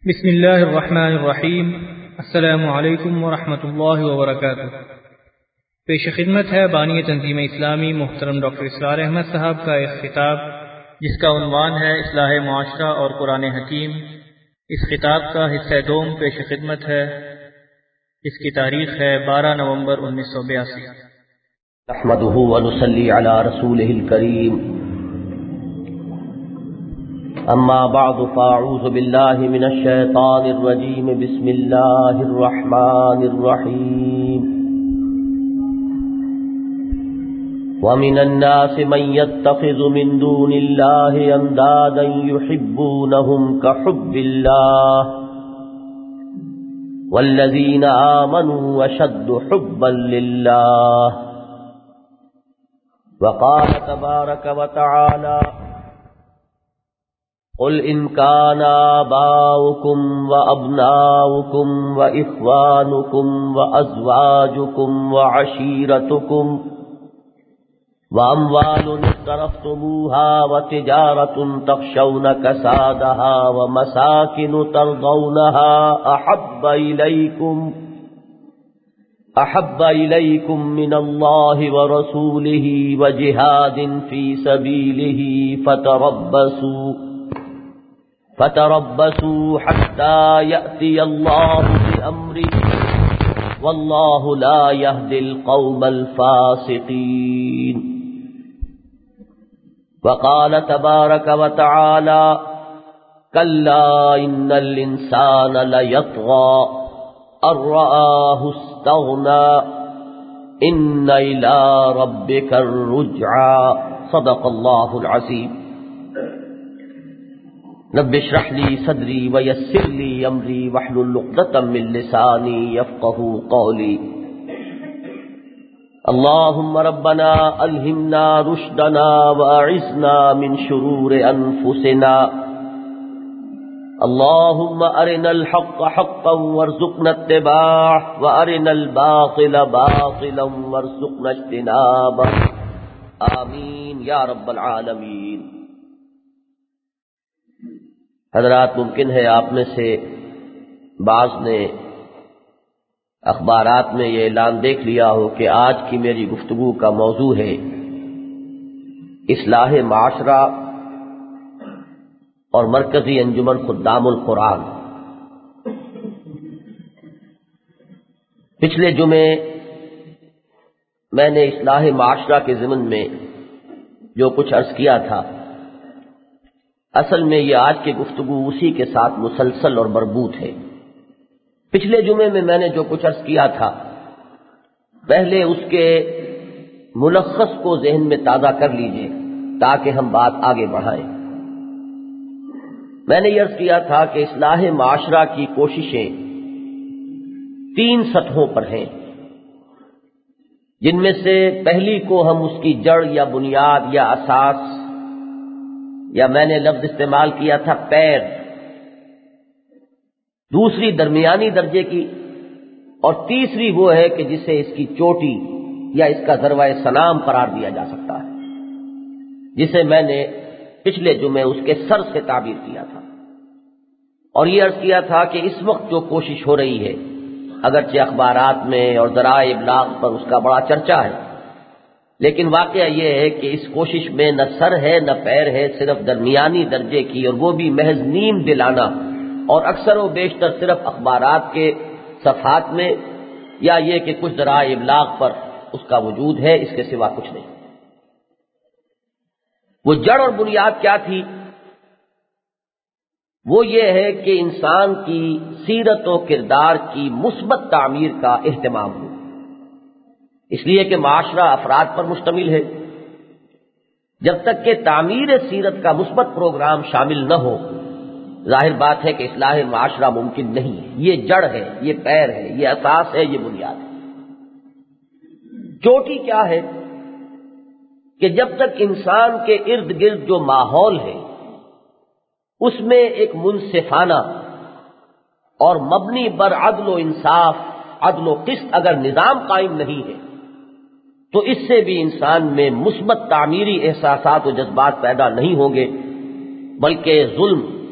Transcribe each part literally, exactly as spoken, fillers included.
بسم اللہ الرحمن الرحیم۔ السلام علیکم ورحمۃ اللہ وبرکاتہ۔ پیش خدمت ہے بانی تنظیم اسلامی محترم ڈاکٹر اسرار احمد صاحب کا ایک خطاب جس کا عنوان ہے اصلاح معاشرہ اور قرآن حکیم۔ اس خطاب کا حصہ دوم پیش خدمت ہے۔ اس کی تاریخ ہے بارہ نومبر انیس سو بیاسی۔ نحمده ونصلي على رسوله الكريم، اما بعد فاعوذ بالله من الشيطان الرجيم، بسم الله الرحمن الرحيم. ومن الناس من يتخذ من دون الله اندادا يحبونهم كحب الله والذين آمنوا أشد حبا لله. وقال تبارك وتعالى: قل إن كان آباؤكم وأبناؤكم وإخوانكم وأزواجكم وعشيرتكم وأموال اقترفتموها وتجارة تخشون كسادها ومساكن ترضونها أحب إليكم أحب إليكم من الله ورسوله وجهاد في سبيله فتربصوا فتربصوا حتى يأتي الله بأمره والله لا يهدي القوم الفاسقين. وقال تبارك وتعالى: كلا إن الإنسان ليطغى أن رآه استغنى إن إلى ربك الرجعى. صدق الله العظيم. رب اشرح لي صدري ويسر لي أمري واحلل عقدة من لساني يفقهوا قولي. اللهم ربنا ألهمنا رشدنا وأعذنا من شرور أنفسنا. اللهم أرنا الحق حقا وارزقنا اتباعه وأرنا الباطل باطلا وارزقنا اجتنابه. آمین یا رب العالمین. حضرات، ممکن ہے آپ میں سے بعض نے اخبارات میں یہ اعلان دیکھ لیا ہو کہ آج کی میری گفتگو کا موضوع ہے اصلاح معاشرہ اور مرکزی انجمن خدام القرآن. پچھلے جمعے میں نے اصلاح معاشرہ کے ضمن میں جو کچھ عرض کیا تھا، اصل میں یہ آج کی گفتگو اسی کے ساتھ مسلسل اور مربوط ہے. پچھلے جمعے میں میں نے جو کچھ عرض کیا تھا، پہلے اس کے ملخص کو ذہن میں تازہ کر لیجئے تاکہ ہم بات آگے بڑھائیں. میں نے یہ عرض کیا تھا کہ اصلاح معاشرہ کی کوششیں تین سطحوں پر ہیں، جن میں سے پہلی کو ہم اس کی جڑ یا بنیاد یا اساس، یا میں نے لفظ استعمال کیا تھا پیر، دوسری درمیانی درجے کی، اور تیسری وہ ہے کہ جسے اس کی چوٹی یا اس کا ذروہ سنام قرار دیا جا سکتا ہے، جسے میں نے پچھلے جمعے اس کے سر سے تعبیر کیا تھا. اور یہ عرض کیا تھا کہ اس وقت جو کوشش ہو رہی ہے، اگرچہ اخبارات میں اور ذرائع ابلاغ پر اس کا بڑا چرچا ہے، لیکن واقعہ یہ ہے کہ اس کوشش میں نہ سر ہے نہ پیر ہے، صرف درمیانی درجے کی، اور وہ بھی محض نیم دلانا، اور اکثر و بیشتر صرف اخبارات کے صفحات میں یا یہ کہ کچھ ذرائع ابلاغ پر اس کا وجود ہے، اس کے سوا کچھ نہیں. وہ جڑ اور بنیاد کیا تھی؟ وہ یہ ہے کہ انسان کی سیرت و کردار کی مثبت تعمیر کا اہتمام ہو، اس لیے کہ معاشرہ افراد پر مشتمل ہے. جب تک کہ تعمیر سیرت کا مثبت پروگرام شامل نہ ہو، ظاہر بات ہے کہ اصلاح معاشرہ ممکن نہیں ہے. یہ جڑ ہے، یہ پیر ہے، یہ اساس ہے، یہ بنیاد ہے. چوٹی کیا ہے کہ جب تک انسان کے ارد گرد جو ماحول ہے اس میں ایک منصفانہ اور مبنی بر عدل و انصاف، عدل و قسط اگر نظام قائم نہیں ہے، تو اس سے بھی انسان میں مثبت تعمیری احساسات و جذبات پیدا نہیں ہوں گے، بلکہ ظلم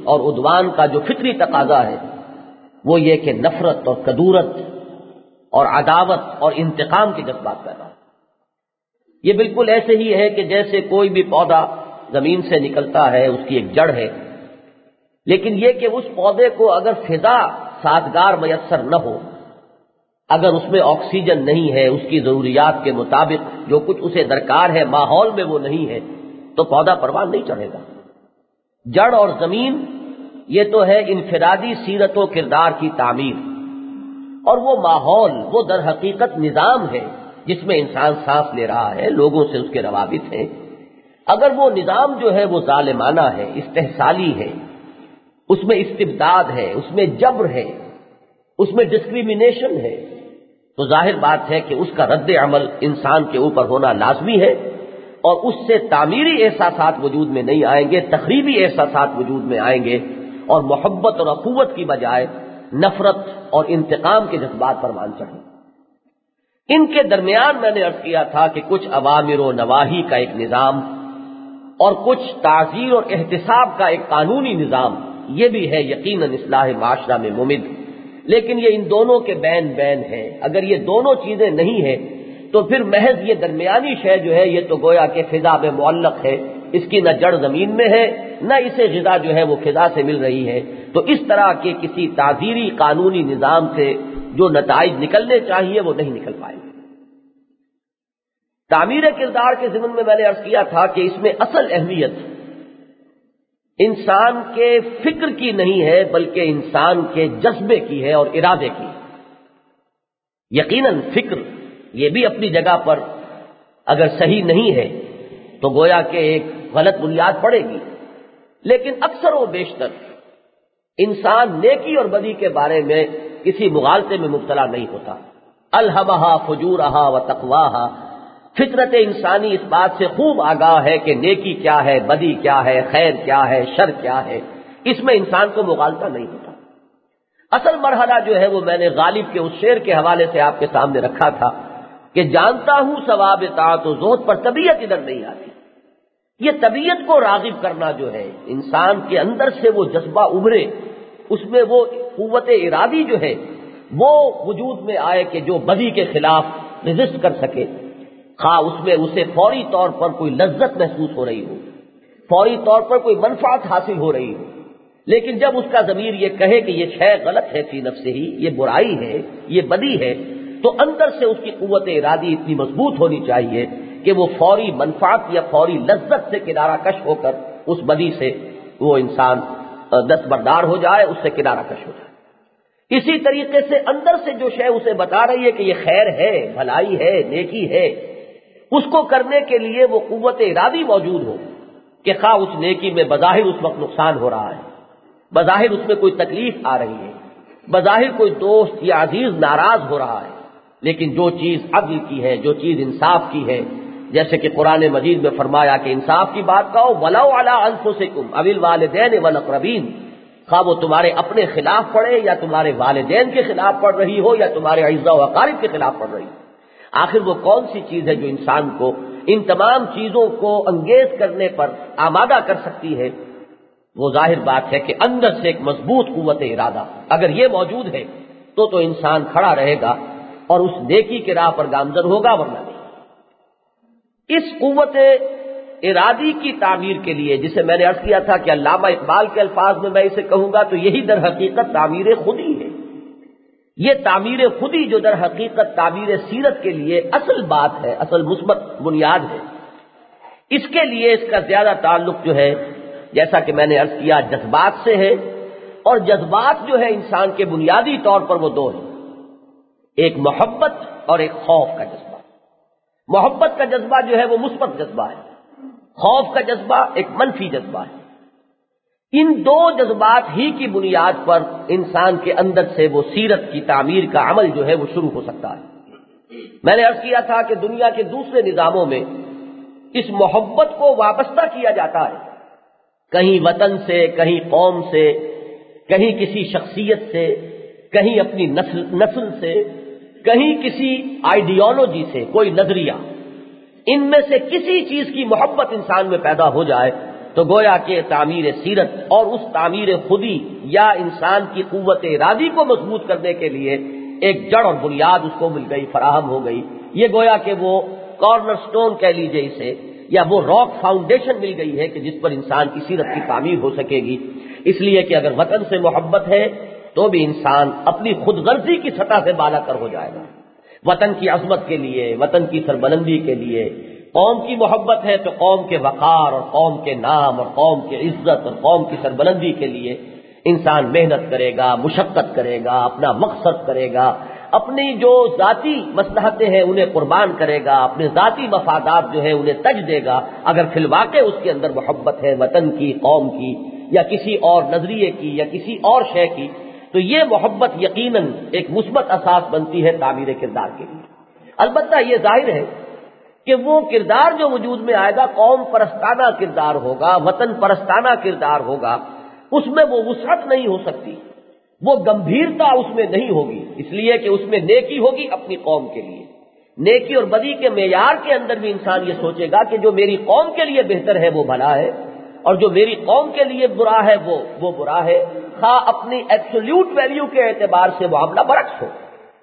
اور عدوان کا جو فطری تقاضا ہے وہ یہ کہ نفرت اور کدورت اور عداوت اور انتقام کے جذبات پیدا ہو۔ یہ بالکل ایسے ہی ہے کہ جیسے کوئی بھی پودا زمین سے نکلتا ہے، اس کی ایک جڑ ہے، لیکن یہ کہ اس پودے کو اگر فضا سازگار میسر نہ ہو، اگر اس میں آکسیجن نہیں ہے، اس کی ضروریات کے مطابق جو کچھ اسے درکار ہے ماحول میں وہ نہیں ہے، تو پودا پروان نہیں چڑھے گا۔ جڑ اور زمین یہ تو ہے انفرادی سیرت و کردار کی تعمیر، اور وہ ماحول وہ در حقیقت نظام ہے جس میں انسان سانس لے رہا ہے، لوگوں سے اس کے روابط ہیں۔ اگر وہ نظام جو ہے وہ ظالمانہ ہے، استحصالی ہے، اس میں استبداد ہے، اس میں جبر ہے، اس میں ڈسکریمنیشن ہے، تو ظاہر بات ہے کہ اس کا رد عمل انسان کے اوپر ہونا لازمی ہے، اور اس سے تعمیری احساسات وجود میں نہیں آئیں گے، تخریبی احساسات وجود میں آئیں گے، اور محبت اور اخوت کی بجائے نفرت اور انتقام کے جذبات پر مان چڑھیں۔ ان کے درمیان میں نے عرض کیا تھا کہ کچھ اوامر و نواہی کا ایک نظام اور کچھ تعزیر اور احتساب کا ایک قانونی نظام، یہ بھی ہے یقیناً اصلاح معاشرہ میں ممد، لیکن یہ ان دونوں کے بین بین ہے۔ اگر یہ دونوں چیزیں نہیں ہیں تو پھر محض یہ درمیانی شے جو ہے یہ تو گویا کہ فضا میں معلق ہے، اس کی نہ جڑ زمین میں ہے نہ اسے غذا جو ہے وہ فضا سے مل رہی ہے، تو اس طرح کے کسی تعزیری قانونی نظام سے جو نتائج نکلنے چاہیے وہ نہیں نکل پائے گے۔ تعمیر کردار کے ضمن میں میں نے عرض کیا تھا کہ اس میں اصل اہمیت انسان کے فکر کی نہیں ہے بلکہ انسان کے جذبے کی ہے اور ارادے کی۔ یقیناً فکر یہ بھی اپنی جگہ پر اگر صحیح نہیں ہے تو گویا کہ ایک غلط بنیاد پڑے گی، لیکن اکثر و بیشتر انسان نیکی اور بدی کے بارے میں کسی مغالطے میں مبتلا نہیں ہوتا۔ الہمہا فجورہا و تقواہا، فطرت انسانی اس بات سے خوب آگاہ ہے کہ نیکی کیا ہے، بدی کیا ہے، خیر کیا ہے، شر کیا ہے، اس میں انسان کو مغالطہ نہیں ہوتا۔ اصل مرحلہ جو ہے وہ میں نے غالب کے اس شعر کے حوالے سے آپ کے سامنے رکھا تھا کہ جانتا ہوں ثواب طاعت و زہد پر طبیعت ادھر نہیں آتی۔ یہ طبیعت کو راغب کرنا جو ہے، انسان کے اندر سے وہ جذبہ ابھرے، اس میں وہ قوت ارادی جو ہے وہ وجود میں آئے کہ جو بدی کے خلاف ریزسٹ کر سکے، خواہ اس میں اسے فوری طور پر کوئی لذت محسوس ہو رہی ہو، فوری طور پر کوئی منفعت حاصل ہو رہی ہو، لیکن جب اس کا ضمیر یہ کہے کہ یہ شے غلط ہے فی نفسہ ہی، یہ برائی ہے، یہ بدی ہے، تو اندر سے اس کی قوت ارادی اتنی مضبوط ہونی چاہیے کہ وہ فوری منفعت یا فوری لذت سے کنارہ کش ہو کر اس بدی سے وہ انسان دستبردار ہو جائے، اس سے کنارہ کش ہو جائے۔ اسی طریقے سے اندر سے جو شے اسے بتا رہی ہے کہ یہ خیر ہے، بھلائی ہے، نیکی ہے، اس کو کرنے کے لیے وہ قوت ارادی موجود ہو کہ خواہ اس نیکی میں بظاہر اس وقت نقصان ہو رہا ہے، بظاہر اس میں کوئی تکلیف آ رہی ہے، بظاہر کوئی دوست یا عزیز ناراض ہو رہا ہے، لیکن جو چیز عدل کی ہے، جو چیز انصاف کی ہے، جیسے کہ قرآن مجید میں فرمایا کہ انصاف کی بات کہو، وَلَوْ عَلَىٰ أَنفُسِكُمْ أَوِ الْوَالِدَيْنِ وَالْأَقْرَبِينَ، خواہ وہ تمہارے اپنے خلاف پڑے یا تمہارے والدین کے خلاف پڑھ رہی ہو یا تمہارے اعزاء و اقارب کے خلاف پڑھ رہی ہو۔ آخر وہ کون سی چیز ہے جو انسان کو ان تمام چیزوں کو انگیز کرنے پر آمادہ کر سکتی ہے؟ وہ ظاہر بات ہے کہ اندر سے ایک مضبوط قوت ارادہ اگر یہ موجود ہے تو تو انسان کھڑا رہے گا اور اس نیکی کے راہ پر گامزن ہوگا، ورنہ نہیں۔ اس قوت ارادی کی تعمیر کے لیے، جسے میں نے عرض کیا تھا کہ علامہ اقبال کے الفاظ میں میں اسے کہوں گا تو یہی در حقیقت تعمیر خودی ہے۔ یہ تعمیر خودی جو در حقیقت تعمیر سیرت کے لیے اصل بات ہے، اصل مثبت بنیاد ہے، اس کے لیے اس کا زیادہ تعلق جو ہے جیسا کہ میں نے عرض کیا جذبات سے ہے، اور جذبات جو ہے انسان کے بنیادی طور پر وہ دو ہیں، ایک محبت اور ایک خوف کا جذبہ۔ محبت کا جذبہ جو ہے وہ مثبت جذبہ ہے، خوف کا جذبہ ایک منفی جذبہ ہے۔ ان دو جذبات ہی کی بنیاد پر انسان کے اندر سے وہ سیرت کی تعمیر کا عمل جو ہے وہ شروع ہو سکتا ہے۔ میں نے عرض کیا تھا کہ دنیا کے دوسرے نظاموں میں اس محبت کو وابستہ کیا جاتا ہے، کہیں وطن سے، کہیں قوم سے، کہیں کسی شخصیت سے، کہیں اپنی نسل نسل سے، کہیں کسی آئیڈیالوجی سے، کوئی نظریہ، ان میں سے کسی چیز کی محبت انسان میں پیدا ہو جائے تو گویا کہ تعمیر سیرت اور اس تعمیر خودی یا انسان کی قوت ارادی کو مضبوط کرنے کے لیے ایک جڑ اور بنیاد اس کو مل گئی، فراہم ہو گئی۔ یہ گویا کہ وہ کارنر سٹون کہہ لیجیے اسے، یا وہ راک فاؤنڈیشن مل گئی ہے کہ جس پر انسان کی سیرت کی تعمیر ہو سکے گی۔ اس لیے کہ اگر وطن سے محبت ہے تو بھی انسان اپنی خود غرضی کی سطح سے بالا تر ہو جائے گا۔ وطن کی عظمت کے لیے، وطن کی سربلندی کے لیے، قوم کی محبت ہے تو قوم کے وقار اور قوم کے نام اور قوم کی عزت اور قوم کی سربلندی کے لیے انسان محنت کرے گا، مشقت کرے گا، اپنا مقصد کرے گا، اپنی جو ذاتی مصلحتیں ہیں انہیں قربان کرے گا، اپنے ذاتی مفادات جو ہیں انہیں تج دے گا، اگر فی الواقع اس کے اندر محبت ہے وطن کی، قوم کی، یا کسی اور نظریے کی، یا کسی اور شے کی، تو یہ محبت یقیناً ایک مثبت اساس بنتی ہے تعمیر کردار کے لیے۔ البتہ یہ ظاہر ہے کہ وہ کردار جو وجود میں آئے گا قوم پرستانہ کردار ہوگا، وطن پرستانہ کردار ہوگا، اس میں وہ وسعت نہیں ہو سکتی، وہ گمبھیرتا اس میں نہیں ہوگی، اس لیے کہ اس میں نیکی ہوگی اپنی قوم کے لیے۔ نیکی اور بدی کے معیار کے اندر بھی انسان یہ سوچے گا کہ جو میری قوم کے لیے بہتر ہے وہ بھلا ہے، اور جو میری قوم کے لیے برا ہے وہ وہ برا ہے، خواہ اپنی ایبسولوٹ ویلیو کے اعتبار سے معاملہ برعکس ہو۔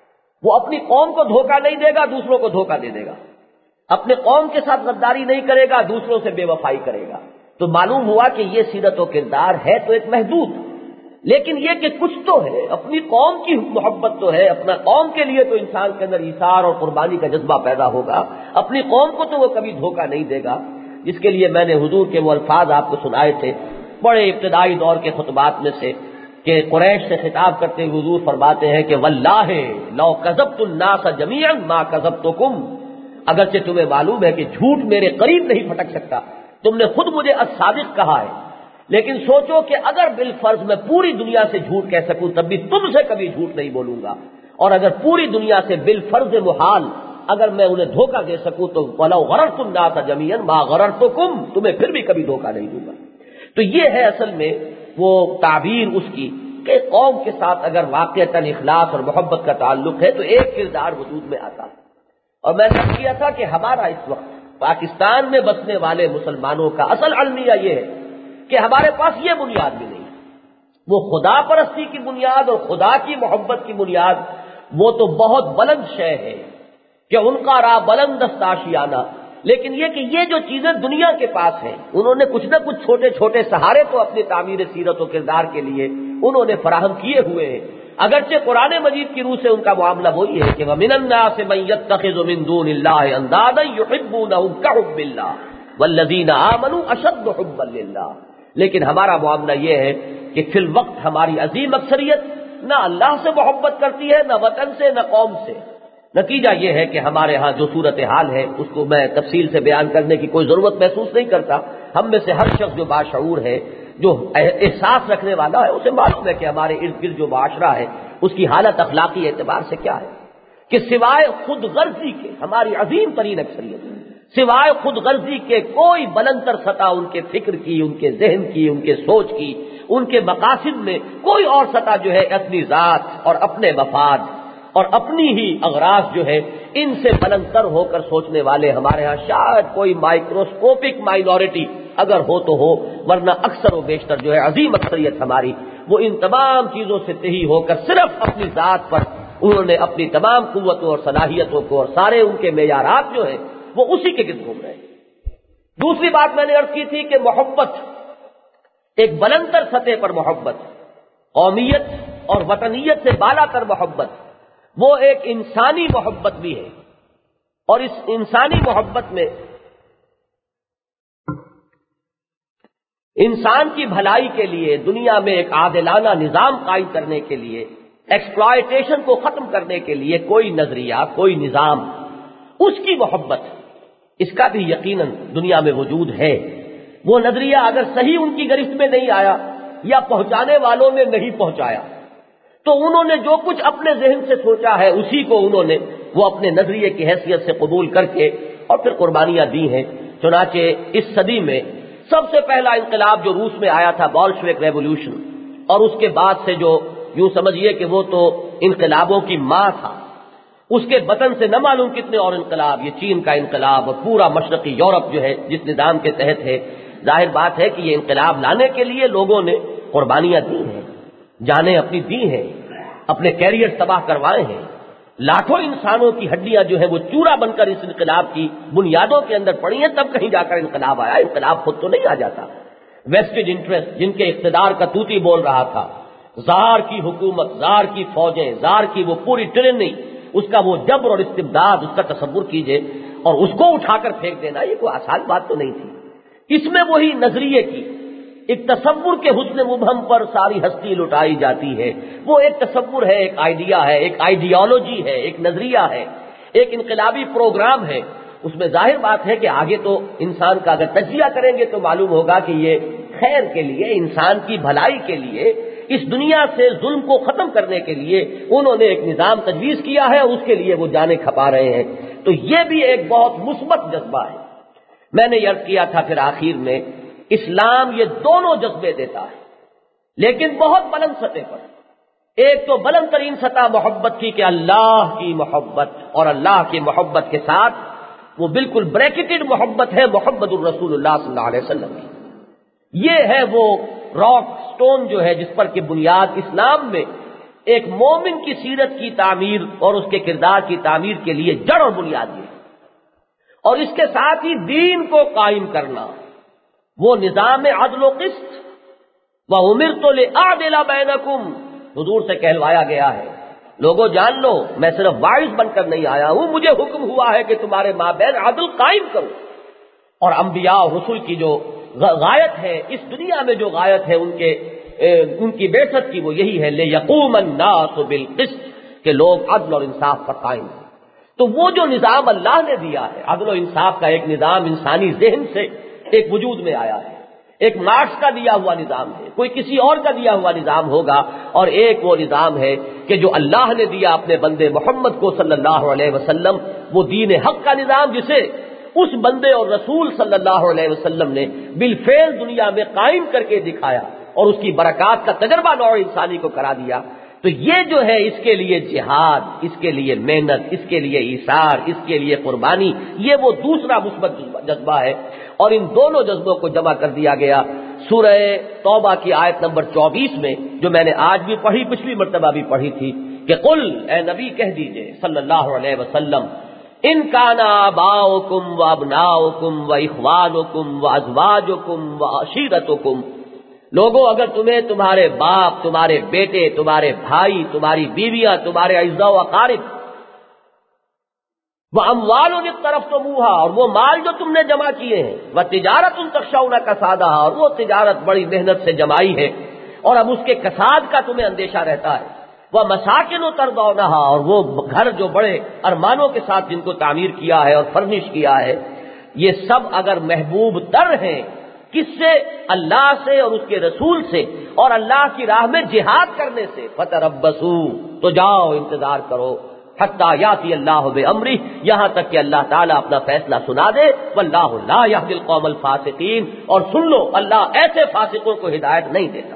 وہ اپنی قوم کو دھوکہ نہیں دے گا، دوسروں کو دھوکہ دے دے گا، اپنے قوم کے ساتھ غداری نہیں کرے گا، دوسروں سے بے وفائی کرے گا۔ تو معلوم ہوا کہ یہ سیرت و کردار ہے تو ایک محدود، لیکن یہ کہ کچھ تو ہے، اپنی قوم کی محبت تو ہے، اپنا قوم کے لیے تو انسان کے اندر ایثار اور قربانی کا جذبہ پیدا ہوگا، اپنی قوم کو تو وہ کبھی دھوکہ نہیں دے گا، جس کے لیے میں نے حضور کے وہ الفاظ آپ کو سنائے تھے بڑے ابتدائی دور کے خطبات میں سے، کہ قریش سے خطاب کرتے ہوئے حضور فرماتے ہیں کہ واللہ لو کذبت الناس جميعا ما کذبتکم، اگرچہ تمہیں معلوم ہے کہ جھوٹ میرے قریب نہیں پھٹک سکتا، تم نے خود مجھے الصادق کہا ہے، لیکن سوچو کہ اگر بالفرض میں پوری دنیا سے جھوٹ کہہ سکوں تب بھی تم سے کبھی جھوٹ نہیں بولوں گا، اور اگر پوری دنیا سے بالفرض محال اگر میں انہیں دھوکہ دے سکوں تو وَلَوْ غَرَرْتُ النَّاسَ جَمِيعًا مَا غَرَرْتُكُمْ، تمہیں پھر بھی کبھی دھوکہ نہیں دوں گا۔ تو یہ ہے اصل میں وہ تعبیر اس کی کہ قوم کے ساتھ اگر واقعتاً اخلاص اور محبت کا تعلق ہے تو ایک کردار وجود میں آتا ہے۔ اور میں نے کیا تھا کہ ہمارا اس وقت پاکستان میں بسنے والے مسلمانوں کا اصل المیہ یہ ہے کہ ہمارے پاس یہ بنیاد بھی نہیں، وہ خدا پرستی کی بنیاد اور خدا کی محبت کی بنیاد وہ تو بہت بلند شے ہے کہ ان کا راہ بلند است آشیانہ، لیکن یہ کہ یہ جو چیزیں دنیا کے پاس ہیں انہوں نے کچھ نہ کچھ چھوٹے چھوٹے سہارے تو اپنی تعمیر سیرت و کردار کے لیے انہوں نے فراہم کیے ہوئے ہیں، اگرچہ قرآن مجید کی روح سے ان کا معاملہ وہی ہے کہ وَمِنَ النَّاسِ مَن يَتَّخِذُ مِن دُونِ اللَّهِ أَندَادًا يُحِبُّونَهُمْ كَحُبِّ اللَّهِ وَالَّذِينَ آمَنُوا أَشَدُّ حُبًّا لِلَّهِ، لیکن ہمارا معاملہ یہ ہے کہ فی الوقت ہماری عظیم اکثریت نہ اللہ سے محبت کرتی ہے، نہ وطن سے، نہ قوم سے۔ نتیجہ یہ ہے کہ ہمارے ہاں جو صورتحال ہے اس کو میں تفصیل سے بیان کرنے کی کوئی ضرورت محسوس نہیں کرتا، ہم میں سے ہر شخص جو باشعور ہے، جو احساس رکھنے والا ہے، اسے معلوم ہے کہ ہمارے ارد گرد جو معاشرہ ہے اس کی حالت اخلاقی اعتبار سے کیا ہے، کہ سوائے خود غرضی کے ہماری عظیم ترین اکثریت سوائے خود غرضی کے کوئی بلند تر سطح ان کے فکر کی، ان کے ذہن کی، ان کے سوچ کی، ان کے مقاصد میں کوئی اور سطح جو ہے اپنی ذات اور اپنے مفاد اور اپنی ہی اغراض جو ہے ان سے بلند تر ہو کر سوچنے والے ہمارے ہاں شاید کوئی مائکروسکوپک مائنورٹی اگر ہو تو ہو، ورنہ اکثر و بیشتر جو ہے عظیم اکثریت ہماری وہ ان تمام چیزوں سے تہی ہو کر صرف اپنی ذات پر انہوں نے اپنی تمام قوتوں اور صلاحیتوں کو اور سارے ان کے معیارات جو ہیں وہ اسی کے گرد گھوم رہے ہیں۔ دوسری بات میں نے عرض کی تھی کہ محبت ایک بلند تر سطح پر محبت، قومیت اور وطنیت سے بالا تر محبت، وہ ایک انسانی محبت بھی ہے، اور اس انسانی محبت میں انسان کی بھلائی کے لیے دنیا میں ایک عادلانہ نظام قائم کرنے کے لیے، ایکسپلائٹیشن کو ختم کرنے کے لیے کوئی نظریہ، کوئی نظام، اس کی محبت، اس کا بھی یقیناً دنیا میں وجود ہے۔ وہ نظریہ اگر صحیح ان کی گرفت میں نہیں آیا یا پہنچانے والوں نے نہیں پہنچایا تو انہوں نے جو کچھ اپنے ذہن سے سوچا ہے اسی کو انہوں نے وہ اپنے نظریے کی حیثیت سے قبول کر کے اور پھر قربانیاں دی ہیں۔ چنانچہ اس صدی میں سب سے پہلا انقلاب جو روس میں آیا تھا، بولشوک ریولوشن، اور اس کے بعد سے جو یوں سمجھیے کہ وہ تو انقلابوں کی ماں تھا، اس کے بطن سے نہ معلوم کتنے اور انقلاب، یہ چین کا انقلاب اور پورا مشرقی یورپ جو ہے جس نظام کے تحت ہے، ظاہر بات ہے کہ یہ انقلاب لانے کے لیے لوگوں نے قربانیاں دی ہیں، جانیں اپنی دی ہیں، اپنے کیریئر تباہ کروائے ہیں، لاکھوں انسانوں کی ہڈیاں جو ہے وہ چورا بن کر اس انقلاب کی بنیادوں کے اندر پڑی ہیں، تب کہیں جا کر انقلاب آیا۔ انقلاب خود تو نہیں آ جاتا۔ ویسٹڈ انٹرسٹ جن کے اقتدار کا توتی بول رہا تھا، زار کی حکومت، زار کی فوجیں، زار کی وہ پوری ٹریننگ، اس کا وہ جبر اور استبداد، اس کا تصور کیجئے، اور اس کو اٹھا کر پھینک دینا، یہ کوئی آسان بات تو نہیں تھی۔ اس میں وہی نظریے کی ایک تصور کے حسن مبہم پر ساری ہستی لٹائی جاتی ہے۔ وہ ایک تصور ہے، ایک آئیڈیا ہے، ایک آئیڈیالوجی ہے، ایک نظریہ ہے، ایک انقلابی پروگرام ہے۔ اس میں ظاہر بات ہے کہ آگے تو انسان کا اگر تجزیہ کریں گے تو معلوم ہوگا کہ یہ خیر کے لیے، انسان کی بھلائی کے لیے، اس دنیا سے ظلم کو ختم کرنے کے لیے انہوں نے ایک نظام تجویز کیا ہے، اور اس کے لیے وہ جانیں کھپا رہے ہیں۔ تو یہ بھی ایک بہت مثبت جذبہ ہے۔ میں نے عرض کیا تھا پھر آخر میں، اسلام یہ دونوں جذبے دیتا ہے، لیکن بہت بلند سطح پر۔ ایک تو بلند ترین سطح محبت کی کہ اللہ کی محبت، اور اللہ کی محبت کے ساتھ وہ بالکل بریکٹڈ محبت ہے محمد الرسول اللہ صلی اللہ علیہ وسلم کی۔ یہ ہے وہ راک سٹون جو ہے جس پر کہ بنیاد اسلام میں ایک مومن کی سیرت کی تعمیر اور اس کے کردار کی تعمیر کے لیے جڑ اور بنیاد ہے، اور اس کے ساتھ ہی دین کو قائم کرنا، وہ نظام عدل و قسط، وَأُمِرْتُ لِأَعْدِلَ بَيْنَكُمْ، حضور سے کہلوایا گیا ہے، لوگوں جان لو میں صرف واعظ بن کر نہیں آیا ہوں، مجھے حکم ہوا ہے کہ تمہارے مابین عدل قائم کرو۔ اور انبیاء اور رسول کی جو غایت ہے اس دنیا میں، جو غایت ہے ان کے ان کی بعثت کی، وہ یہی ہے لِيَقُومَ النَّاسُ بِالْقِسْطِ، کہ لوگ عدل اور انصاف پر قائم ہیں۔ تو وہ جو نظام اللہ نے دیا ہے، عدل و انصاف کا ایک نظام انسانی ذہن سے ایک وجود میں آیا ہے، ایک مارکس کا دیا ہوا نظام ہے، کوئی کسی اور کا دیا ہوا نظام ہوگا، اور ایک وہ نظام ہے کہ جو اللہ نے دیا اپنے بندے محمد کو صلی اللہ علیہ وسلم، وہ دین حق کا نظام، جسے اس بندے اور رسول صلی اللہ علیہ وسلم نے بالفعل دنیا میں قائم کر کے دکھایا، اور اس کی برکات کا تجربہ نوع انسانی کو کرا دیا۔ تو یہ جو ہے اس کے لیے جہاد، اس کے لیے محنت، اس کے لیے ایثار، اس کے لیے قربانی، یہ وہ دوسرا مثبت جذبہ ہے۔ اور ان دونوں جذبوں کو جمع کر دیا گیا سورہ توبہ کی آیت نمبر چوبیس میں، جو میں نے آج بھی پڑھی، پچھلی مرتبہ بھی پڑھی تھی، کہ قل، اے نبی کہہ دیجئے صلی اللہ علیہ وسلم، ان کان آباؤکم و ابناؤکم و اخوانکم و ازواجکم و عشیرتکم، لوگوں اگر تمہیں تمہارے باپ، تمہارے بیٹے، تمہارے بھائی، تمہاری بیویاں، تمہارے اعزاء و اقارب، وَأَمْوَالٌ اقْتَرَفْتُمُوهَا، اور وہ مال جو تم نے جمع کیے ہیں، وَتِجَارَةٌ تَخْشَوْنَ كَسَادَهَا، اور وہ تجارت بڑی محنت سے جمائی ہے اور اب اس کے کساد کا تمہیں اندیشہ رہتا ہے، وَمَسَاكِنُ تَرْضَوْنَهَا، اور وہ گھر جو بڑے ارمانوں کے ساتھ جن کو تعمیر کیا ہے اور فرنش کیا ہے، یہ سب اگر محبوب تر ہیں، کس سے؟ اللہ سے اور اس کے رسول سے، اور اللہ کی راہ میں جہاد کرنے سے، فَتَرَبَّصُوا، تو جاؤ انتظار کرو، حتیٰ یاتی اللہ بامرہ، یہاں تک کہ اللہ تعالیٰ اپنا فیصلہ سنا دے، واللہ لا یہدی القوم الفاسقین، اور سن لو اللہ ایسے فاسقوں کو ہدایت نہیں دیتا۔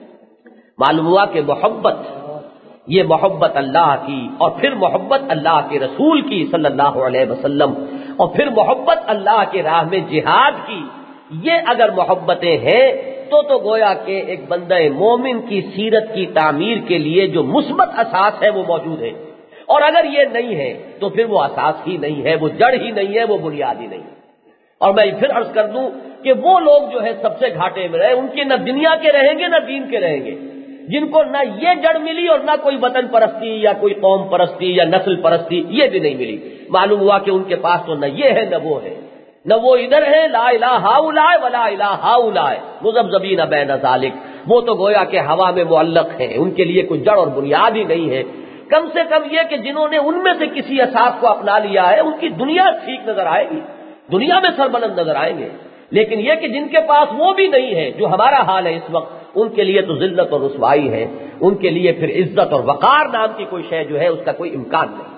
معلوم ہوا کہ محبت، یہ محبت اللہ کی، اور پھر محبت اللہ کے رسول کی صلی اللہ علیہ وسلم، اور پھر محبت اللہ کے راہ میں جہاد کی، یہ اگر محبتیں ہیں تو تو گویا کہ ایک بندہ مومن کی سیرت کی تعمیر کے لیے جو مثبت اساس ہے وہ موجود ہے، اور اگر یہ نہیں ہے تو پھر وہ اساس ہی نہیں ہے، وہ جڑ ہی نہیں ہے، وہ بنیاد ہی نہیں ہے۔ اور میں پھر عرض کر دوں کہ وہ لوگ جو ہے سب سے گھاٹے میں رہے، ان کے نہ دنیا کے رہیں گے نہ دین کے رہیں گے، جن کو نہ یہ جڑ ملی اور نہ کوئی وطن پرستی یا کوئی قوم پرستی یا نسل پرستی یہ بھی نہیں ملی۔ معلوم ہوا کہ ان کے پاس تو نہ یہ ہے نہ وہ ہے، نہ وہ ادھر ہے لا الہ ہؤلاء ولا الہ ہؤلاء مذبذبین بین ذلک، وہ تو گویا کہ ہوا میں معلق ہیں، ان کے لیے کوئی جڑ اور بنیاد ہی نہیں ہے۔ کم سے کم یہ کہ جنہوں نے ان میں سے کسی اساس کو اپنا لیا ہے ان کی دنیا ٹھیک نظر آئے گی، دنیا میں سربلند نظر آئیں گے، لیکن یہ کہ جن کے پاس وہ بھی نہیں ہے جو ہمارا حال ہے اس وقت، ان کے لیے تو ذلت اور رسوائی ہے، ان کے لیے پھر عزت اور وقار نام کی کوئی شے جو ہے اس کا کوئی امکان نہیں۔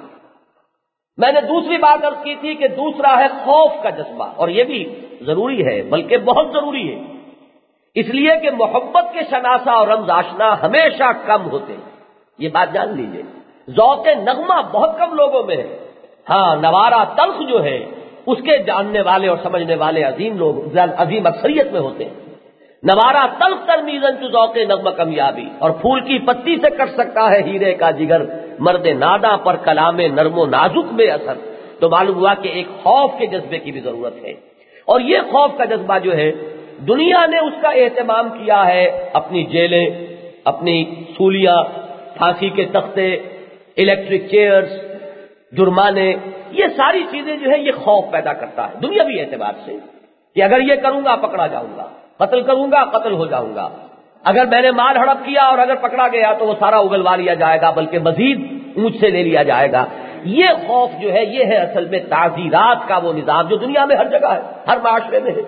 میں نے دوسری بات عرض کی تھی کہ دوسرا ہے خوف کا جذبہ، اور یہ بھی ضروری ہے، بلکہ بہت ضروری ہے، اس لیے کہ محبت کے شناسہ اور رمز آشنا ہمیشہ کم ہوتے ہیں، یہ بات جان لیجئے۔ ذوق نغمہ بہت کم لوگوں میں ہے، ہاں نوارہ تلخ جو ہے اس کے جاننے والے اور سمجھنے والے عظیم لوگ عظیم اکثریت میں ہوتے ہیں۔ نوارا تلخ تر میزن تو ذوق نغمہ کمیابی، اور پھول کی پتی سے کٹ سکتا ہے ہیرے کا جگر، مرد ناداں پر کلام نرم و نازک بے اثر۔ تو معلوم ہوا کہ ایک خوف کے جذبے کی بھی ضرورت ہے، اور یہ خوف کا جذبہ جو ہے دنیا نے اس کا اہتمام کیا ہے، اپنی جیلیں، اپنی سولیاں، پھانسی کے تختے، الیکٹرک چیئرز، جرمانے، یہ ساری چیزیں جو ہے یہ خوف پیدا کرتا ہے دنیاوی اعتبار سے، کہ اگر یہ کروں گا پکڑا جاؤں گا، قتل کروں گا قتل ہو جاؤں گا، اگر میں نے مال ہڑپ کیا اور اگر پکڑا گیا تو وہ سارا اگلوا لیا جائے گا، بلکہ مزید مجھ سے لے لیا جائے گا۔ یہ خوف جو ہے یہ ہے اصل میں تعزیرات کا وہ نظام جو دنیا میں ہر جگہ ہے، ہر معاشرے میں ہے۔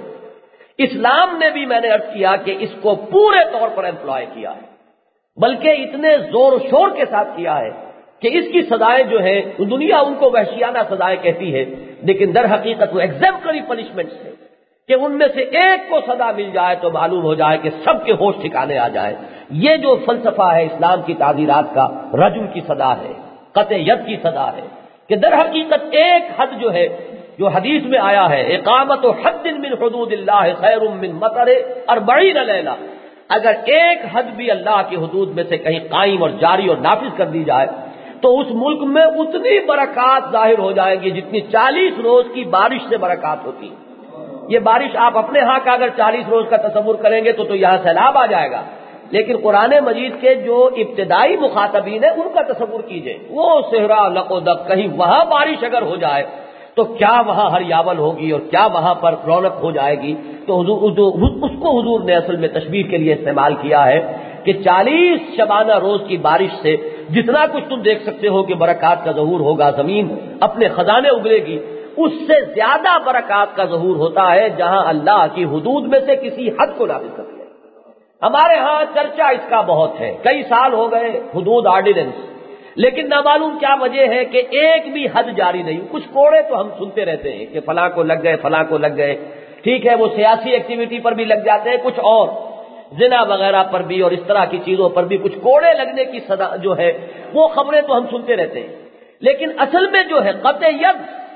اسلام نے بھی میں نے عرض کیا کہ اس کو پورے طور پر امپلائے کیا ہے، بلکہ اتنے زور و شور کے ساتھ کیا ہے کہ اس کی سزائیں جو ہیں دنیا ان کو وحشیانہ سزائیں کہتی ہے، لیکن در حقیقت وہ ایگزیمپلری پنشمنٹس ہے کہ ان میں سے ایک کو سزا مل جائے تو معلوم ہو جائے کہ سب کے ہوش ٹھکانے آ جائے۔ یہ جو فلسفہ ہے اسلام کی تعزیرات کا، رجم کی سزا ہے، قطع ید کی سزا ہے، کہ در حقیقت ایک حد جو ہے جو حدیث میں آیا ہے، اقامت حد من حدود اللہ خیر من مطر اربعین لیلہ، اگر ایک حد بھی اللہ کی حدود میں سے کہیں قائم اور جاری اور نافذ کر دی جائے تو اس ملک میں اتنی برکات ظاہر ہو جائے گی جتنی چالیس روز کی بارش سے برکات ہوتی ہے۔ یہ بارش آپ اپنے ہاں کا اگر چالیس روز کا تصور کریں گے تو تو یہاں سیلاب آ جائے گا، لیکن قرآن مجید کے جو ابتدائی مخاطبین ہیں ان کا تصور کیجئے، وہ صحرا لق و دق، کہیں وہاں بارش اگر ہو جائے تو کیا وہاں ہریاول ہوگی اور کیا وہاں پر رونق ہو جائے گی۔ تو حضور اس کو حضور نے اصل میں تشبیہ کے لیے استعمال کیا ہے کہ چالیس شبانہ روز کی بارش سے جتنا کچھ تم دیکھ سکتے ہو کہ برکات کا ظہور ہوگا، زمین اپنے خزانے اگلے گی، اس سے زیادہ برکات کا ظہور ہوتا ہے جہاں اللہ کی حدود میں سے کسی حد کو نافذ کر دیا۔ ہمارے ہاں چرچا اس کا بہت ہے، کئی سال ہو گئے حدود آرڈیننس، لیکن نہ معلوم کیا وجہ ہے کہ ایک بھی حد جاری نہیں۔ کچھ کوڑے تو ہم سنتے رہتے ہیں کہ فلاں کو لگ گئے فلاں کو لگ گئے، ٹھیک ہے وہ سیاسی ایکٹیویٹی پر بھی لگ جاتے ہیں، کچھ اور زنا وغیرہ پر بھی اور اس طرح کی چیزوں پر بھی کچھ کوڑے لگنے کی سزا جو ہے وہ خبریں تو ہم سنتے رہتے ہیں، لیکن اصل میں جو ہے قطع ید،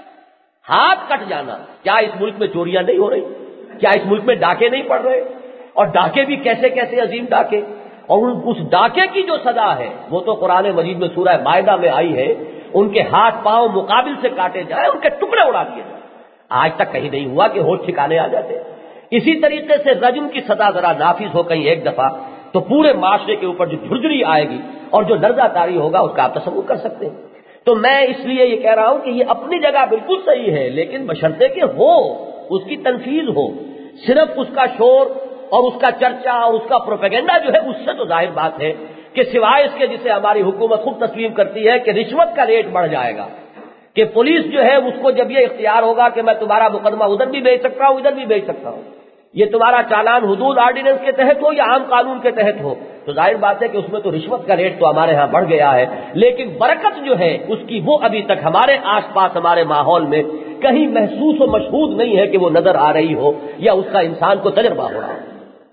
ہاتھ کٹ جانا، کیا اس ملک میں چوریاں نہیں ہو رہی؟ کیا اس ملک میں ڈاکے نہیں پڑ رہے؟ اور ڈاکے بھی کیسے کیسے عظیم ڈاکے، اور اس ڈاکے کی جو سزا ہے وہ تو قرآن مجید میں سورہ مائدہ میں آئی ہے، ان کے ہاتھ پاؤں مقابل سے کاٹے جائیں، ان کے ٹکڑے اڑا دیے جائیں۔ آج تک کہیں نہیں ہوا کہ ہوش ٹھکانے آ جاتے۔ اسی طریقے سے رجم کی سزا ذرا نافذ ہو کہیں ایک دفعہ تو پورے معاشرے کے اوپر جو جھرجھری آئے گی اور جو لرزہ طاری ہوگا اس کا آپ تصور کر سکتے ہیں۔ تو میں اس لیے یہ کہہ رہا ہوں کہ یہ اپنی جگہ بالکل صحیح ہے، لیکن بشرطے کہ ہو، اس کی تنفیذ ہو، صرف اس کا شور اور اس کا چرچا اور اس کا پروپیگنڈا جو ہے اس سے تو ظاہر بات ہے کہ سوائے اس کے جسے ہماری حکومت خود تسلیم کرتی ہے کہ رشوت کا ریٹ بڑھ جائے گا، کہ پولیس جو ہے اس کو جب یہ اختیار ہوگا کہ میں تمہارا مقدمہ ادھر بھی بھیج سکتا ہوں ادھر بھی بھیج سکتا ہوں، یہ تمہارا چالان حدود آرڈیننس کے تحت ہو یا عام قانون کے تحت ہو، تو ظاہر بات ہے کہ اس میں تو رشوت کا ریٹ تو ہمارے ہاں بڑھ گیا ہے، لیکن برکت جو ہے اس کی وہ ابھی تک ہمارے آس پاس ہمارے ماحول میں کہیں محسوس و مشہود نہیں ہے کہ وہ نظر آ رہی ہو یا اس کا انسان کو تجربہ ہو رہا ہے۔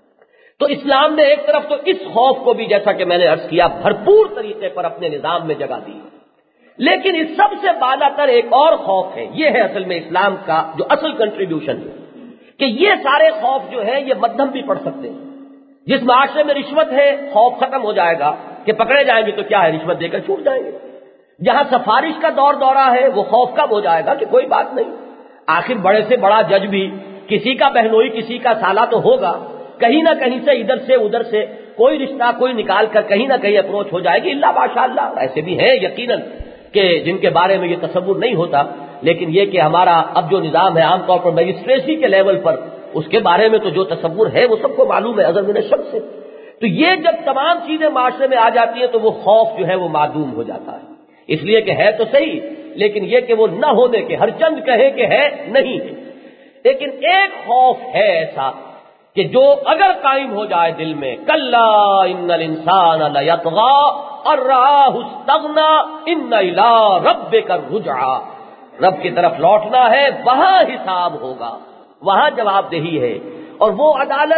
تو اسلام نے ایک طرف تو اس خوف کو بھی جیسا کہ میں نے عرض کیا بھرپور طریقے پر اپنے نظام میں جگہ دی، لیکن اس سب سے بالا تر ایک اور خوف ہے، یہ ہے اصل میں اسلام کا جو اصل کنٹریبیوشن ہے، کہ یہ سارے خوف جو ہے یہ مدھم بھی پڑ سکتے ہیں۔ جس معاشرے میں رشوت ہے خوف ختم ہو جائے گا کہ پکڑے جائیں گے تو کیا ہے رشوت دے کر چھوٹ جائیں گے، جہاں سفارش کا دور دورہ ہے وہ خوف کم ہو جائے گا کہ کوئی بات نہیں، آخر بڑے سے بڑا جج بھی کسی کا بہنوئی کسی کا سالہ تو ہوگا، کہیں نہ کہیں سے ادھر سے ادھر سے کوئی رشتہ کوئی نکال کر کہیں نہ کہیں اپروچ ہو جائے گی، اللہ ماشاء اللہ ایسے بھی ہیں یقیناً کہ جن کے بارے میں یہ تصور نہیں ہوتا، لیکن یہ کہ ہمارا اب جو نظام ہے عام طور پر میجسٹریسی کے لیول پر اس کے بارے میں تو جو تصور ہے وہ سب کو معلوم ہے ازل من الشمس سے، تو یہ جب تمام چیزیں معاشرے میں آ جاتی ہیں تو وہ خوف جو ہے وہ معدوم ہو جاتا ہے، اس لیے کہ ہے تو صحیح، لیکن یہ کہ وہ نہ ہونے کے ہر چند کہے کہ ہے نہیں ہے، لیکن ایک خوف ہے ایسا کہ جو اگر قائم ہو جائے دل میں، کلا ان الانسان لیطغی ان رآہ استغنی ان الی ربک الرجعی، رب کی طرف لوٹنا ہے، وہاں حساب ہوگا، وہاں جواب دہی ہے، اور وہ عدالت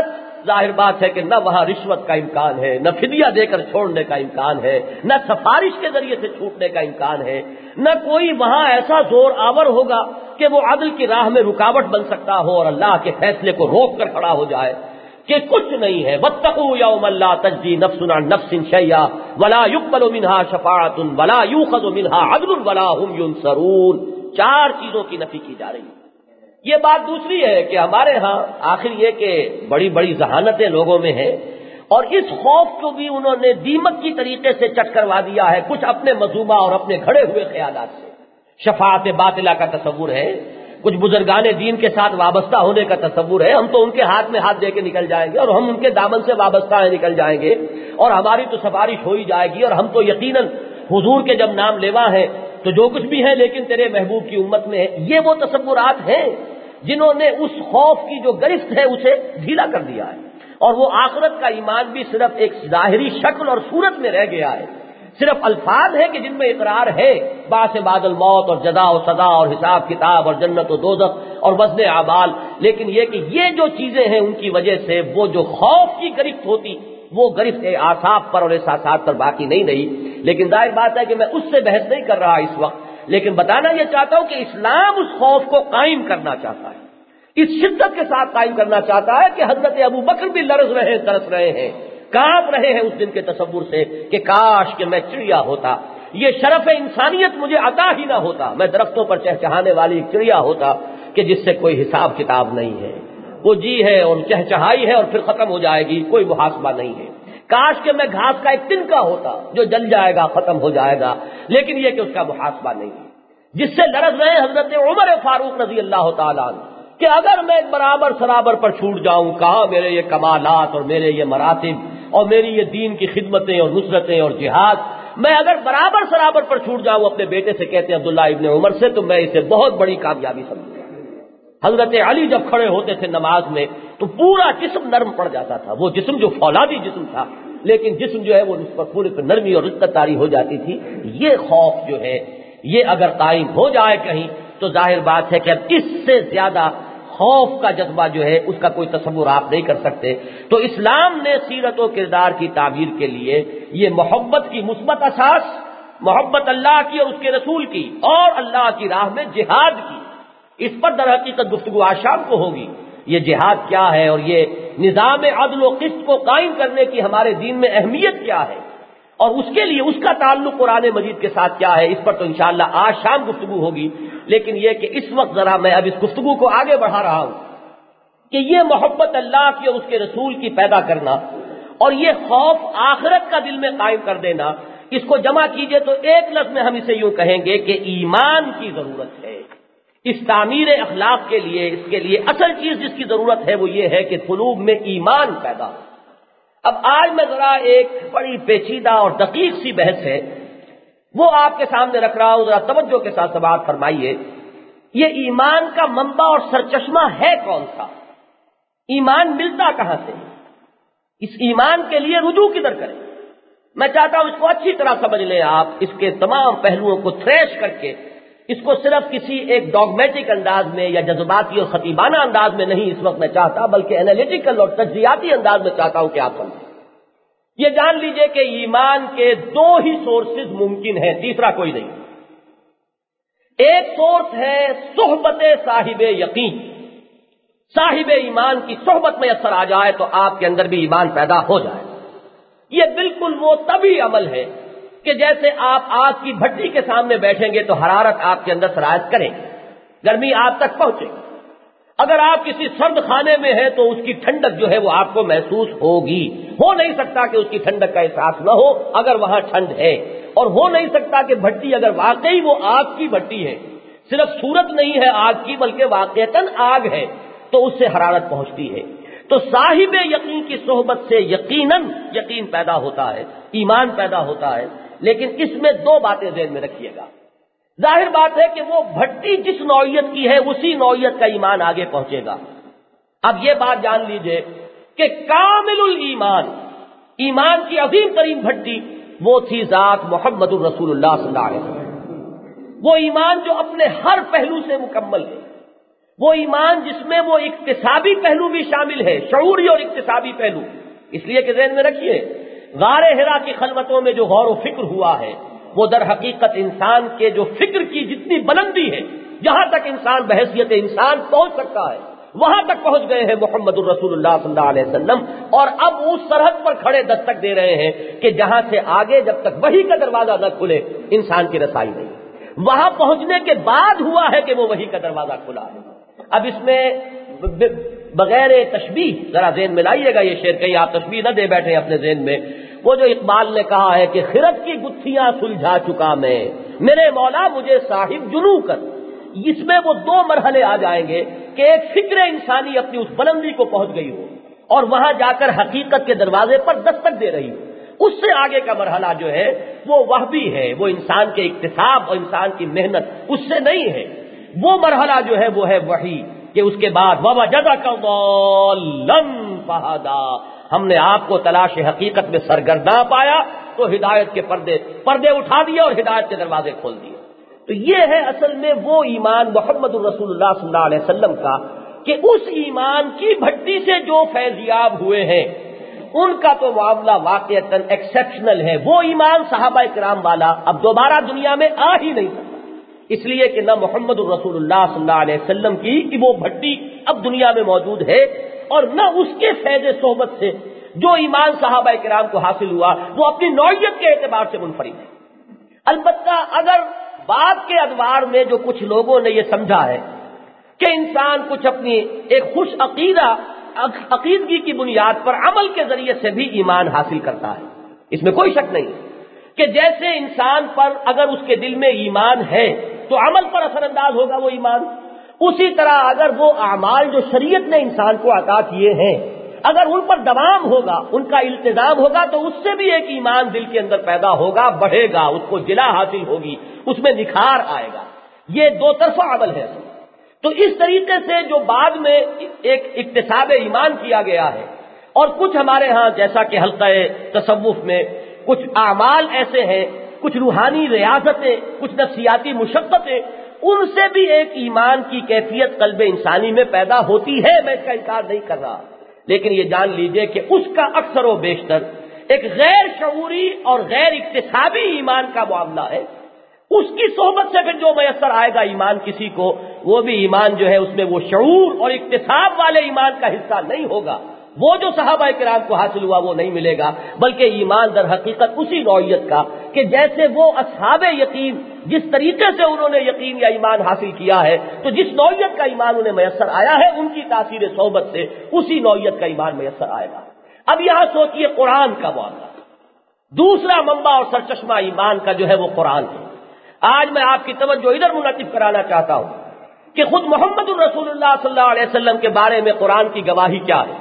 ظاہر بات ہے کہ نہ وہاں رشوت کا امکان ہے، نہ فدیہ دے کر چھوڑنے کا امکان ہے، نہ سفارش کے ذریعے سے چھوٹنے کا امکان ہے، نہ کوئی وہاں ایسا زور آور ہوگا کہ وہ عدل کی راہ میں رکاوٹ بن سکتا ہو اور اللہ کے فیصلے کو روک کر کھڑا ہو جائے، کہ کچھ نہیں ہے۔ واتقوا یوما لا تجزی نفس عن نفس شیئا ولا يقبل منها شفاعۃ ولا یؤخذ منها عدل ولا هم ينصرون۔ چار چیزوں کی نفی کی جا رہی ہے۔ یہ بات دوسری ہے کہ ہمارے ہاں آخر یہ کہ بڑی بڑی ذہانتیں لوگوں میں ہیں، اور اس خوف کو بھی انہوں نے دیمک کی طریقے سے چٹ کروا دیا ہے، کچھ اپنے مذوبہ اور اپنے گھڑے ہوئے خیالات سے۔ شفاعت باطلہ کا تصور ہے، کچھ بزرگان دین کے ساتھ وابستہ ہونے کا تصور ہے، ہم تو ان کے ہاتھ میں ہاتھ دے کے نکل جائیں گے اور ہم ان کے دامن سے وابستہ ہیں نکل جائیں گے، اور ہماری تو سفارش ہو ہی جائے گی، اور ہم تو یقیناً حضور کے جب نام لیوا ہیں تو جو کچھ بھی ہے لیکن تیرے محبوب کی امت میں ہے۔ یہ وہ تصورات ہیں جنہوں نے اس خوف کی جو گرفت ہے اسے ڈھیلا کر دیا ہے، اور وہ آخرت کا ایمان بھی صرف ایک ظاہری شکل اور صورت میں رہ گیا ہے، صرف الفاظ ہے کہ جن میں اقرار ہے بعث بعد الموت اور جزا و سزا اور حساب کتاب اور جنت و دوزخ اور وزن اعمال، لیکن یہ کہ یہ جو چیزیں ہیں ان کی وجہ سے وہ جو خوف کی گرفت ہوتی وہ گرفت اعصاب پر اور احساسات پر باقی نہیں رہی۔ لیکن ظاہر بات ہے کہ میں اس سے بحث نہیں کر رہا اس وقت، لیکن بتانا یہ چاہتا ہوں کہ اسلام اس خوف کو قائم کرنا چاہتا ہے، اس شدت کے ساتھ قائم کرنا چاہتا ہے کہ حضرت ابو بکر بھی لرز رہے ہیں، ترس رہے ہیں، کانپ رہے ہیں اس دن کے تصور سے کہ کاش کہ میں چڑیا ہوتا، یہ شرف انسانیت مجھے عطا ہی نہ ہوتا، میں درختوں پر چہچہانے والی ایک چڑیا ہوتا کہ جس سے کوئی حساب کتاب نہیں ہے، وہ جی ہے اور چہچہائی ہے اور پھر ختم ہو جائے گی، کوئی محاسبہ نہیں ہے۔ کاش کہ میں گھاس کا ایک تنکا ہوتا جو جل جائے گا، ختم ہو جائے گا، لیکن یہ کہ اس کا محاسبہ نہیں ہے۔ جس سے لرز رہے حضرت عمر فاروق رضی اللہ تعالیٰ عنہ کہ اگر میں برابر سرابر پر چھوٹ جاؤں، کہاں میرے یہ کمالات اور میرے یہ مراتب اور میری یہ دین کی خدمتیں اور نصرتیں اور جہاد، میں اگر برابر سرابر پر چھوٹ جاؤں اپنے بیٹے سے، کہتے ہیں عبداللہ ابن عمر سے، تو میں اسے بہت بڑی کامیابی سمجھوں گا۔ حضرت علی جب کھڑے ہوتے تھے نماز میں تو پورا جسم نرم پڑ جاتا تھا، وہ جسم جو فولادی جسم تھا لیکن جسم جو ہے وہ اس پر پورے پر نرمی اور رقت طاری ہو جاتی تھی۔ یہ خوف جو ہے یہ اگر قائم ہو جائے کہیں تو ظاہر بات ہے کہ اب اس سے زیادہ خوف کا جذبہ جو ہے اس کا کوئی تصور آپ نہیں کر سکتے۔ تو اسلام نے سیرت و کردار کی تعبیر کے لیے یہ محبت کی مثبت اساس، محبت اللہ کی اور اس کے رسول کی اور اللہ کی راہ میں جہاد کی، اس پر در حقیقت گفتگو آج شام کو ہوگی۔ یہ جہاد کیا ہے اور یہ نظام عدل و قسط کو قائم کرنے کی ہمارے دین میں اہمیت کیا ہے اور اس کے لیے اس کا تعلق قرآن مجید کے ساتھ کیا ہے، اس پر تو انشاءاللہ آج شام گفتگو ہوگی۔ لیکن یہ کہ اس وقت ذرا میں اب اس گفتگو کو آگے بڑھا رہا ہوں کہ یہ محبت اللہ کی اور اس کے رسول کی پیدا کرنا اور یہ خوف آخرت کا دل میں قائم کر دینا، اس کو جمع کیجئے تو ایک لفظ میں ہم اسے یوں کہیں گے کہ ایمان کی ضرورت ہے۔ اس تعمیر اخلاق کے لیے، اس کے لیے اصل چیز جس کی ضرورت ہے وہ یہ ہے کہ قلوب میں ایمان پیدا ہو۔ اب آج میں ذرا ایک بڑی پیچیدہ اور دقیق سی بحث ہے وہ آپ کے سامنے رکھ رہا ہوں، ذرا توجہ کے ساتھ سماعت فرمائیے۔ یہ ایمان کا منبع اور سرچشمہ ہے کون سا؟ ایمان ملتا کہاں سے؟ اس ایمان کے لیے رجوع کدھر کریں؟ میں چاہتا ہوں اس کو اچھی طرح سمجھ لیں آپ، اس کے تمام پہلوؤں کو تھریش کر کے، اس کو صرف کسی ایک ڈاگمیٹک انداز میں یا جذباتی اور خطیبانہ انداز میں نہیں اس وقت میں چاہتا، بلکہ انالیٹیکل اور تجزیاتی انداز میں چاہتا ہوں کہ آپ سمجھیں۔ یہ جان لیجئے کہ ایمان کے دو ہی سورسز ممکن ہیں، تیسرا کوئی نہیں۔ ایک سورس ہے صحبت صاحب یقین، صاحب ایمان کی صحبت میں اثر آ جائے تو آپ کے اندر بھی ایمان پیدا ہو جائے۔ یہ بالکل وہ طبی عمل ہے کہ جیسے آپ آگ کی بھٹی کے سامنے بیٹھیں گے تو حرارت آپ کے اندر سرایت کرے، گرمی آپ تک پہنچے۔ اگر آپ کسی سرد خانے میں ہیں تو اس کی ٹھنڈک جو ہے وہ آپ کو محسوس ہوگی، ہو نہیں سکتا کہ اس کی ٹھنڈک کا احساس نہ ہو اگر وہاں ٹھنڈ ہے، اور ہو نہیں سکتا کہ بھٹی اگر واقعی وہ آگ کی بھٹی ہے، صرف صورت نہیں ہے آگ کی بلکہ واقعتاً آگ ہے، تو اس سے حرارت پہنچتی ہے۔ تو صاحب یقین کی صحبت سے یقیناً یقین پیدا ہوتا ہے، ایمان پیدا ہوتا ہے۔ لیکن اس میں دو باتیں ذہن میں رکھیے گا۔ ظاہر بات ہے کہ وہ بھٹی جس نوعیت کی ہے اسی نوعیت کا ایمان آگے پہنچے گا۔ اب یہ بات جان لیجئے کہ کامل الایمان، ایمان کی عظیم ترین بھٹی وہ تھی ذات محمد الرسول اللہ صلی اللہ علیہ وسلم، وہ ایمان جو اپنے ہر پہلو سے مکمل ہے، وہ ایمان جس میں وہ اکتسابی پہلو بھی شامل ہے، شعوری اور اکتسابی پہلو. اس لیے کہ ذہن میں رکھیے، غار حرا کی خلوتوں میں جو غور و فکر ہوا ہے وہ در حقیقت انسان کے جو فکر کی جتنی بلندی ہے، جہاں تک انسان بحیثیت انسان پہنچ سکتا ہے وہاں تک پہنچ گئے ہیں محمد الرسول اللہ صلی اللہ علیہ وسلم. اور اب اس سرحد پر کھڑے دستک دے رہے ہیں کہ جہاں سے آگے جب تک وحی کا دروازہ نہ کھلے انسان کی رسائی نہیں. وہاں پہنچنے کے بعد ہوا ہے کہ وہ وحی کا دروازہ کھلا ہے. اب اس میں بغیر تشبیہ ذرا ذہن میں لائیے گا یہ شعر، کہیں آپ تشبیہ نہ دے بیٹھے اپنے ذہن میں. وہ جو اقبال نے کہا ہے کہ خرد کی گتھیاں سلجھا چکا میں، میرے مولا مجھے صاحب جنو کر. اس میں وہ دو مرحلے آ جائیں گے کہ ایک فکر انسانی اپنی اس بلندی کو پہنچ گئی ہو اور وہاں جا کر حقیقت کے دروازے پر دستک دے رہی ہو. اس سے آگے کا مرحلہ جو ہے وہ وہبی ہے، وہ انسان کے اکتساب اور انسان کی محنت، اس سے نہیں ہے. وہ مرحلہ جو ہے وہ ہے وحی، کہ اس کے بعد وَوَجَدَكَ ضَالًّا فَهَدَىٰ، ہم نے آپ کو تلاش حقیقت میں سرگرداں پایا تو ہدایت کے پردے پردے اٹھا دیے اور ہدایت کے دروازے کھول دیے. تو یہ ہے اصل میں وہ ایمان محمد الرسول اللہ صلی اللہ علیہ وسلم کا کہ اس ایمان کی بھٹی سے جو فیضیاب ہوئے ہیں ان کا تو معاملہ واقعتاً ایکسیپشنل ہے. وہ ایمان صحابہ کرام والا اب دوبارہ دنیا میں آ ہی نہیں سکتا، اس لیے کہ نہ محمد الرسول اللہ صلی اللہ علیہ وسلم کی کہ وہ بھٹی اب دنیا میں موجود ہے اور نہ اس کے فیض صحبت سے جو ایمان صحابہ کرام کو حاصل ہوا وہ اپنی نوعیت کے اعتبار سے منفرد ہے. البتہ اگر بعد کے ادوار میں جو کچھ لوگوں نے یہ سمجھا ہے کہ انسان کچھ اپنی ایک خوش عقیدہ عقیدگی کی بنیاد پر عمل کے ذریعے سے بھی ایمان حاصل کرتا ہے، اس میں کوئی شک نہیں کہ جیسے انسان پر اگر اس کے دل میں ایمان ہے تو عمل پر اثر انداز ہوگا وہ ایمان، اسی طرح اگر وہ اعمال جو شریعت نے انسان کو عطا کیے ہیں اگر ان پر دوام ہوگا، ان کا التزام ہوگا تو اس سے بھی ایک ایمان دل کے اندر پیدا ہوگا، بڑھے گا، اس کو جلا حاصل ہوگی، اس میں نکھار آئے گا. یہ دو طرفہ عمل ہے. تو اس طریقے سے جو بعد میں ایک اکتساب ایمان کیا گیا ہے اور کچھ ہمارے ہاں جیسا کہ حلقہ تصوف میں کچھ اعمال ایسے ہیں، کچھ روحانی ریاضتیں، کچھ نفسیاتی مشقتیں، ان سے بھی ایک ایمان کی کیفیت قلب انسانی میں پیدا ہوتی ہے، میں اس کا انکار نہیں کر رہا. لیکن یہ جان لیجئے کہ اس کا اکثر و بیشتر ایک غیر شعوری اور غیر اکتسابی ایمان کا معاملہ ہے. اس کی صحبت سے پھر جو میسر آئے گا ایمان کسی کو، وہ بھی ایمان جو ہے اس میں وہ شعور اور اکتساب والے ایمان کا حصہ نہیں ہوگا. وہ جو صحابہ کرام کو حاصل ہوا وہ نہیں ملے گا، بلکہ ایمان در حقیقت اسی نوعیت کا کہ جیسے وہ اصحاب یقین جس طریقے سے انہوں نے یقین یا ایمان حاصل کیا ہے تو جس نوعیت کا ایمان انہیں میسر آیا ہے ان کی تاثیر صحبت سے اسی نوعیت کا ایمان میسر آئے گا. اب یہاں سوچئے قرآن کا معاملہ، دوسرا منبع اور سرچشمہ ایمان کا جو ہے وہ قرآن ہے. آج میں آپ کی توجہ ادھر منعطف کرانا چاہتا ہوں کہ خود محمد الرسول اللہ صلی اللہ علیہ وسلم کے بارے میں قرآن کی گواہی کیا ہے.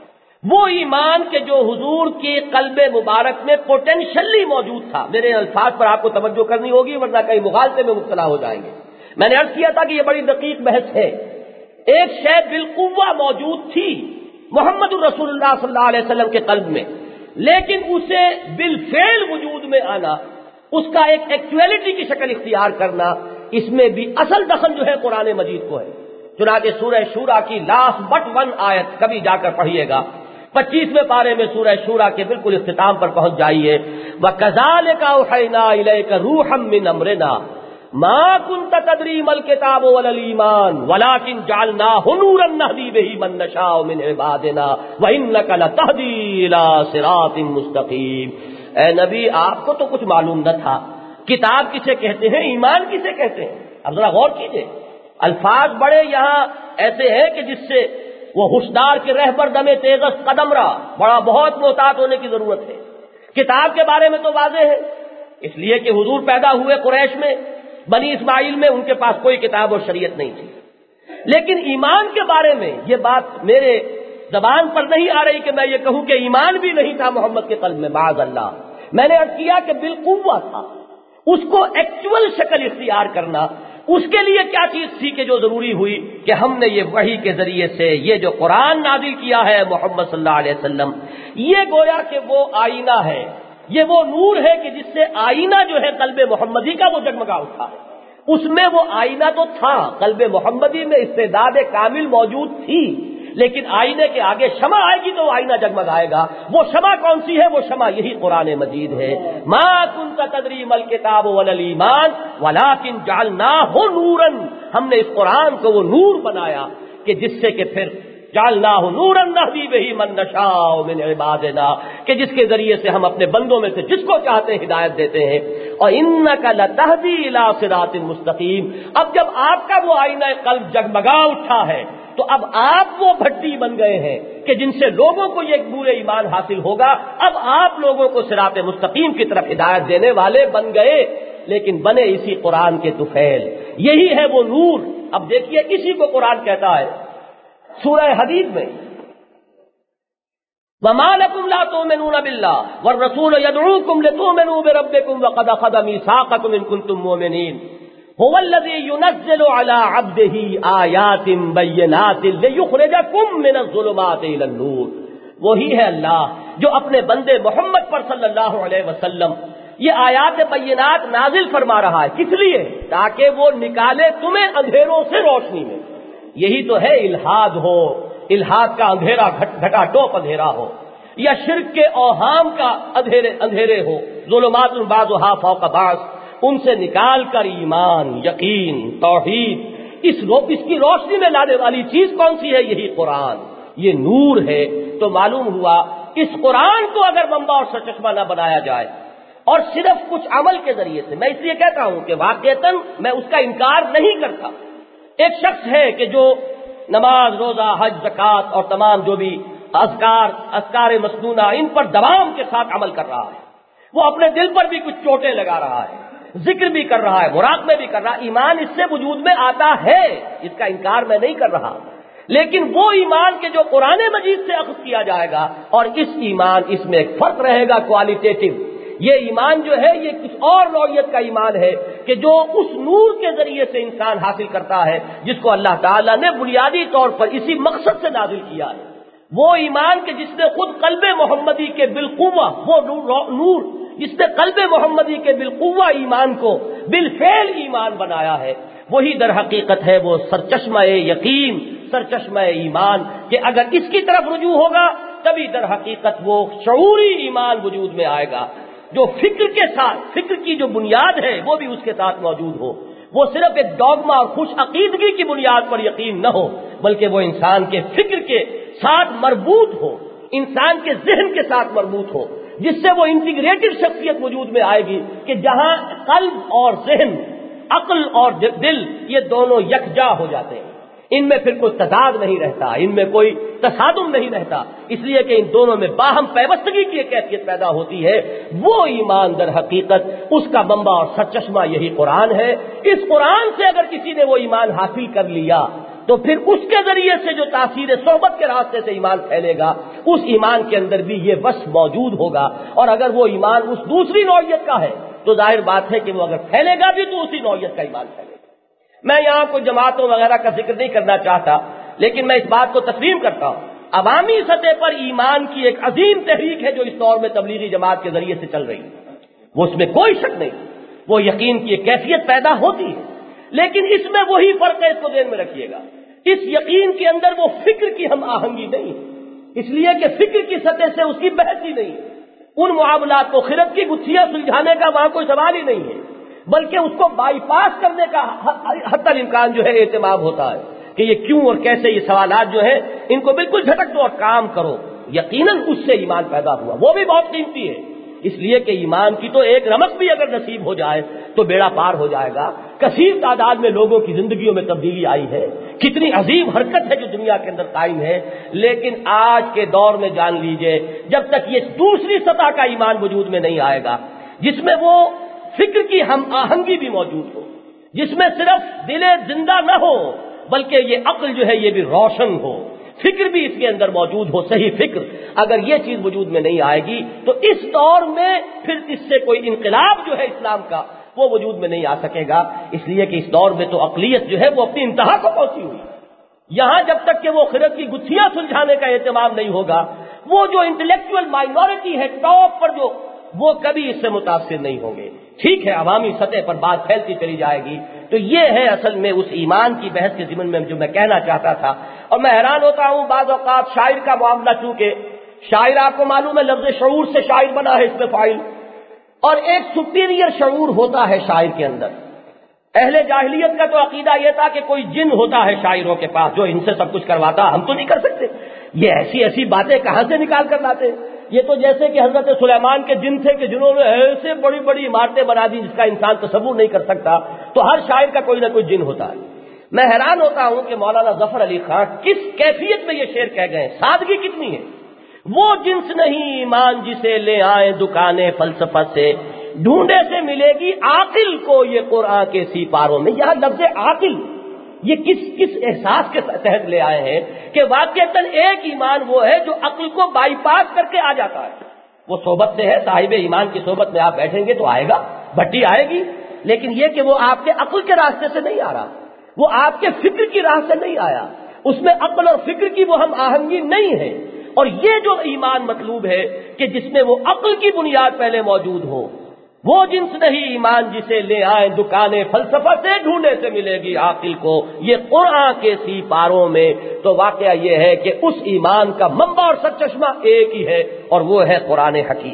وہ ایمان کے جو حضور کے قلب مبارک میں پوٹینشلی موجود تھا. میرے الفاظ پر آپ کو توجہ کرنی ہوگی ورنہ کہیں مغالطے میں مبتلا ہو جائیں گے. میں نے عرض کیا تھا کہ یہ بڑی دقیق بحث ہے. ایک شے بالقوہ موجود تھی محمد الرسول اللہ صلی اللہ علیہ وسلم کے قلب میں، لیکن اسے بالفعل وجود میں آنا، اس کا ایک ایکچویلٹی کی شکل اختیار کرنا، اس میں بھی اصل دخل جو ہے قرآن مجید کو ہے. چنانچہ سورہ شورى کی لاسٹ بٹ ون آیت کبھی جا کر پڑھیے گا، پچیسویں پارے میں سورہ شورى کے بالکل اختتام پر پہنچ جائیے. وَكَذَلِكَ أَوْحَيْنَا إِلَيْكَ رُوحًا مِّنْ أَمْرِنَا مَا كُنْتَ تَدْرِي مَا الْكِتَابُ وَلَا الْإِيمَانُ وَلَكِنْ جَعَلْنَاهُ نُورًا نَهْدِي بِهِ مَن نَّشَاءُ مِنْ عِبَادِنَا وَإِنَّكَ لَتَهْدِي إِلَىٰ صِرَاطٍ مُّسْتَقِيمٍ. اے نبی آپ کو تو کچھ معلوم نہ تھا کتاب کسے کہتے ہیں، ایمان کسے کہتے ہیں. اب ذرا غور کیجئے، الفاظ بڑے یہاں ایسے ہیں کہ جس سے وہ ہوشدار کے رہبر دمے تیغس قدم را بڑا بہت محتاط ہونے کی ضرورت ہے. کتاب کے بارے میں تو واضح ہے، اس لیے کہ حضور پیدا ہوئے قریش میں، بنی اسماعیل میں، ان کے پاس کوئی کتاب اور شریعت نہیں تھی. لیکن ایمان کے بارے میں یہ بات میرے زبان پر نہیں آ رہی کہ میں یہ کہوں کہ ایمان بھی نہیں تھا محمد کے قلب میں، معاذ اللہ. میں نے عرض کیا کہ بالقوہ تھا. اس کو ایکچول شکل اختیار کرنا، اس کے لیے کیا چیز تھی کہ جو ضروری ہوئی کہ ہم نے یہ وحی کے ذریعے سے یہ جو قرآن نازل کیا ہے محمد صلی اللہ علیہ وسلم، یہ گویا کہ وہ آئینہ ہے، یہ وہ نور ہے کہ جس سے آئینہ جو ہے قلب محمدی کا وہ جگمگا اٹھا ہے. اس میں وہ آئینہ تو تھا، قلب محمدی میں استعداد کامل موجود تھی، لیکن آئینے کے آگے شمع آئے گی تو وہ آئینہ جگمگائے گا۔ وہ شمع کون سی ہے؟ وہ شمع یہی قرآن مجید ہے۔ ما کنت تدری مل کتاب ولا الایمان ولکن جعلناہ نورا، ہم نے اس قرآن کو وہ نور بنایا کہ جس سے کہ پھر جعلناہ نورا نہدی بہ من نشاء من عبادنا، کہ جس کے ذریعے سے ہم اپنے بندوں میں سے جس کو چاہتے ہیں ہدایت دیتے ہیں۔ اور انک لتہدی الی صراط مستقیم، اب جب آپ کا وہ آئینہ قلب جگمگا اٹھا ہے تو اب آپ وہ بھٹی بن گئے ہیں کہ جن سے لوگوں کو یہ نور ایمان حاصل ہوگا، اب آپ لوگوں کو صراط مستقیم کی طرف ہدایت دینے والے بن گئے، لیکن بنے اسی قرآن کے طفیل، یہی ہے وہ نور۔ اب دیکھیے اسی کو قرآن کہتا ہے سورہ حدید میں، وَمَا لَكُمْ لَا تُؤْمِنُونَ بِاللَّهِ وَالرَّسُولُ يَدْعُوكُمْ لِتُؤْمِنُوا بِرَبِّكُمْ وَقَدْ أَخَذَ مِيثَاقَكُمْ إِن كُنتُم مُّؤْمِنِينَ هو الذي ينزل على عبده آيات بينات ليخرجكم من الظلمات إلى النور، وہی ہے اللہ جو اپنے بندے محمد پر صلی اللہ علیہ وسلم یہ آیات بینات نازل فرما رہا ہے، کس لیے؟ تاکہ وہ نکالے تمہیں اندھیروں سے روشنی میں۔ یہی تو ہے الحاد ہو، الحاد کا اندھیرا گھٹا ٹوپ اندھیرا ہو، یا شرک کے اوہام کا اندھیرے اندھیرے ہو، ظلمات بعضها فوق بعض، ان سے نکال کر ایمان، یقین، توحید، اس رو اس کی روشنی میں لانے والی چیز کون سی ہے؟ یہی قرآن، یہ نور ہے۔ تو معلوم ہوا اس قرآن کو اگر منبع اور سرچشمہ نہ بنایا جائے اور صرف کچھ عمل کے ذریعے سے، میں اس لیے کہتا ہوں کہ واقعتاً میں اس کا انکار نہیں کرتا، ایک شخص ہے کہ جو نماز، روزہ، حج، زکوٰۃ اور تمام جو بھی اذکار اذکار مسنونہ ان پر دوام کے ساتھ عمل کر رہا ہے، وہ اپنے دل پر بھی کچھ چوٹیں لگا رہا ہے، ذکر بھی کر رہا ہے، مراقبے بھی کر رہا ہے، ایمان اس سے وجود میں آتا ہے، اس کا انکار میں نہیں کر رہا، لیکن وہ ایمان کے جو قرآن مجید سے اخذ کیا جائے گا اور اس ایمان، اس میں ایک فرق رہے گا کوالٹیٹو۔ یہ ایمان جو ہے یہ کچھ اور نوعیت کا ایمان ہے کہ جو اس نور کے ذریعے سے انسان حاصل کرتا ہے جس کو اللہ تعالیٰ نے بنیادی طور پر اسی مقصد سے نازل کیا ہے، وہ ایمان کہ جس نے خود قلب محمدی کے بالقوہ، وہ نور جس نے قلب محمدی کے بالقوہ ایمان کو بالفعل ایمان بنایا ہے، وہی در حقیقت ہے وہ سرچشمہ یقین، سرچشمہ ایمان، کہ اگر اس کی طرف رجوع ہوگا تبھی در حقیقت وہ شعوری ایمان وجود میں آئے گا، جو فکر کے ساتھ، فکر کی جو بنیاد ہے وہ بھی اس کے ساتھ موجود ہو، وہ صرف ایک ڈوگما اور خوش عقیدگی کی بنیاد پر یقین نہ ہو، بلکہ وہ انسان کے فکر کے ساتھ مربوط ہو، انسان کے ذہن کے ساتھ مربوط ہو، جس سے وہ انٹیگریٹڈ شخصیت وجود میں آئے گی کہ جہاں قلب اور ذہن، عقل اور دل یہ دونوں یکجا ہو جاتے ہیں، ان میں پھر کوئی تضاد نہیں رہتا، ان میں کوئی تصادم نہیں رہتا، اس لیے کہ ان دونوں میں باہم پیوستگی کی ایک کیفیت پیدا ہوتی ہے۔ وہ ایمان در حقیقت اس کا منبع اور سرچشمہ یہی قرآن ہے۔ اس قرآن سے اگر کسی نے وہ ایمان حاصل کر لیا تو پھر اس کے ذریعے سے جو تاثیر صحبت کے راستے سے ایمان پھیلے گا، اس ایمان کے اندر بھی یہ وصف موجود ہوگا، اور اگر وہ ایمان اس دوسری نوعیت کا ہے تو ظاہر بات ہے کہ وہ اگر پھیلے گا بھی تو اسی نوعیت کا ایمان پھیلے گا۔ میں یہاں کوئی جماعتوں وغیرہ کا ذکر نہیں کرنا چاہتا، لیکن میں اس بات کو تسلیم کرتا ہوں، عوامی سطح پر ایمان کی ایک عظیم تحریک ہے جو اس دور میں تبلیغی جماعت کے ذریعے سے چل رہی ہے، وہ اس میں کوئی شک نہیں، وہ یقین کی ایک کیفیت پیدا ہوتی ہے، لیکن اس میں وہی فرق ہے، اس کو ذہن میں رکھیے گا، اس یقین کے اندر وہ فکر کی ہم آہنگی نہیں ہے، اس لیے کہ فکر کی سطح سے اس کی بحث ہی نہیں ہے، ان معاملات کو خرد کی گتھیاں سلجھانے کا وہاں کوئی سوال ہی نہیں ہے، بلکہ اس کو بائی پاس کرنے کا حتی الامکان جو ہے اہتمام ہوتا ہے کہ یہ کیوں اور کیسے، یہ سوالات جو ہیں ان کو بالکل جھٹک دو اور کام کرو۔ یقیناً اس سے ایمان پیدا ہوا، وہ بھی بہت قیمتی ہے، اس لیے کہ ایمان کی تو ایک رمق بھی اگر نصیب ہو جائے تو بیڑا پار ہو جائے گا۔ کثیر تعداد میں لوگوں کی زندگیوں میں تبدیلی آئی ہے، کتنی عظیم حرکت ہے جو دنیا کے اندر قائم ہے، لیکن آج کے دور میں جان لیجئے جب تک یہ دوسری سطح کا ایمان وجود میں نہیں آئے گا جس میں وہ فکر کی ہم آہنگی بھی موجود ہو، جس میں صرف دل زندہ نہ ہو بلکہ یہ عقل جو ہے یہ بھی روشن ہو، فکر بھی اس کے اندر موجود ہو، صحیح فکر، اگر یہ چیز وجود میں نہیں آئے گی تو اس دور میں پھر اس سے کوئی انقلاب جو ہے اسلام کا وہ وجود میں نہیں آ سکے گا، اس لیے کہ اس دور میں تو عقلیت جو ہے وہ اپنی انتہا کو پہنچی ہوئی، یہاں جب تک کہ وہ خرد کی گتھیاں سلجھانے کا اہتمام نہیں ہوگا، وہ جو انٹلیکچوئل مائنورٹی ہے ٹاپ پر جو، وہ کبھی اس سے متاثر نہیں ہوں گے۔ ٹھیک ہے عوامی سطح پر بات پھیلتی چلی جائے گی. تو یہ ہے اصل میں اس ایمان کی بحث کے ضمن میں جو میں کہنا چاہتا تھا. اور میں حیران ہوتا ہوں بعض اوقات شاعر کا معاملہ، چونکہ شاعر آپ کو معلوم ہے لفظ شعور سے شاعر بنا ہے، اس میں فاعل، اور ایک سپیریئر شعور ہوتا ہے شاعر کے اندر. اہل جاہلیت کا تو عقیدہ یہ تھا کہ کوئی جن ہوتا ہے شاعروں کے پاس جو ان سے سب کچھ کرواتا، ہم تو نہیں کر سکتے. یہ ایسی ایسی باتیں کہاں سے نکال کر لاتے؟ یہ تو جیسے کہ حضرت سلیمان کے جن تھے کہ جنہوں نے ایسے بڑی بڑی عمارتیں بنا دی جس کا انسان تصور نہیں کر سکتا. تو ہر شاعر کا کوئی نہ کوئی جن ہوتا ہے. میں حیران ہوتا ہوں کہ مولانا ظفر علی خان کس کیفیت میں یہ شعر کہہ گئے، سادگی کتنی ہے. وہ جنس نہیں ایمان جسے لے آئیں دکانیں فلسفہ سے، ڈھونڈے سے ملے گی عاقل کو یہ قرآن کے سی پاروں میں. یہاں لفظ عاقل یہ کس کس احساس کے تحت لے آئے ہیں کہ واقعتاً ایک ایمان وہ ہے جو عقل کو بائی پاس کر کے آ جاتا ہے. وہ صحبت سے ہے، صاحب ایمان کی صحبت میں آپ بیٹھیں گے تو آئے گا، بھٹی آئے گی، لیکن یہ کہ وہ آپ کے عقل کے راستے سے نہیں آ رہا، وہ آپ کے فکر کی راہ سے نہیں آیا، اس میں عقل اور فکر کی وہ ہم آہنگی نہیں ہے. اور یہ جو ایمان مطلوب ہے کہ جس میں وہ عقل کی بنیاد پہلے موجود ہو، وہ جنس نہیں ایمان جسے لے آئیں دکانیں فلسفہ سے، ڈھونڈے سے ملے گی عاقل کو یہ قرآن کے سی پاروں میں. تو واقعہ یہ ہے کہ اس ایمان کا منبع اور سرچشمہ ایک ہی ہے اور وہ ہے قرآن حکیم.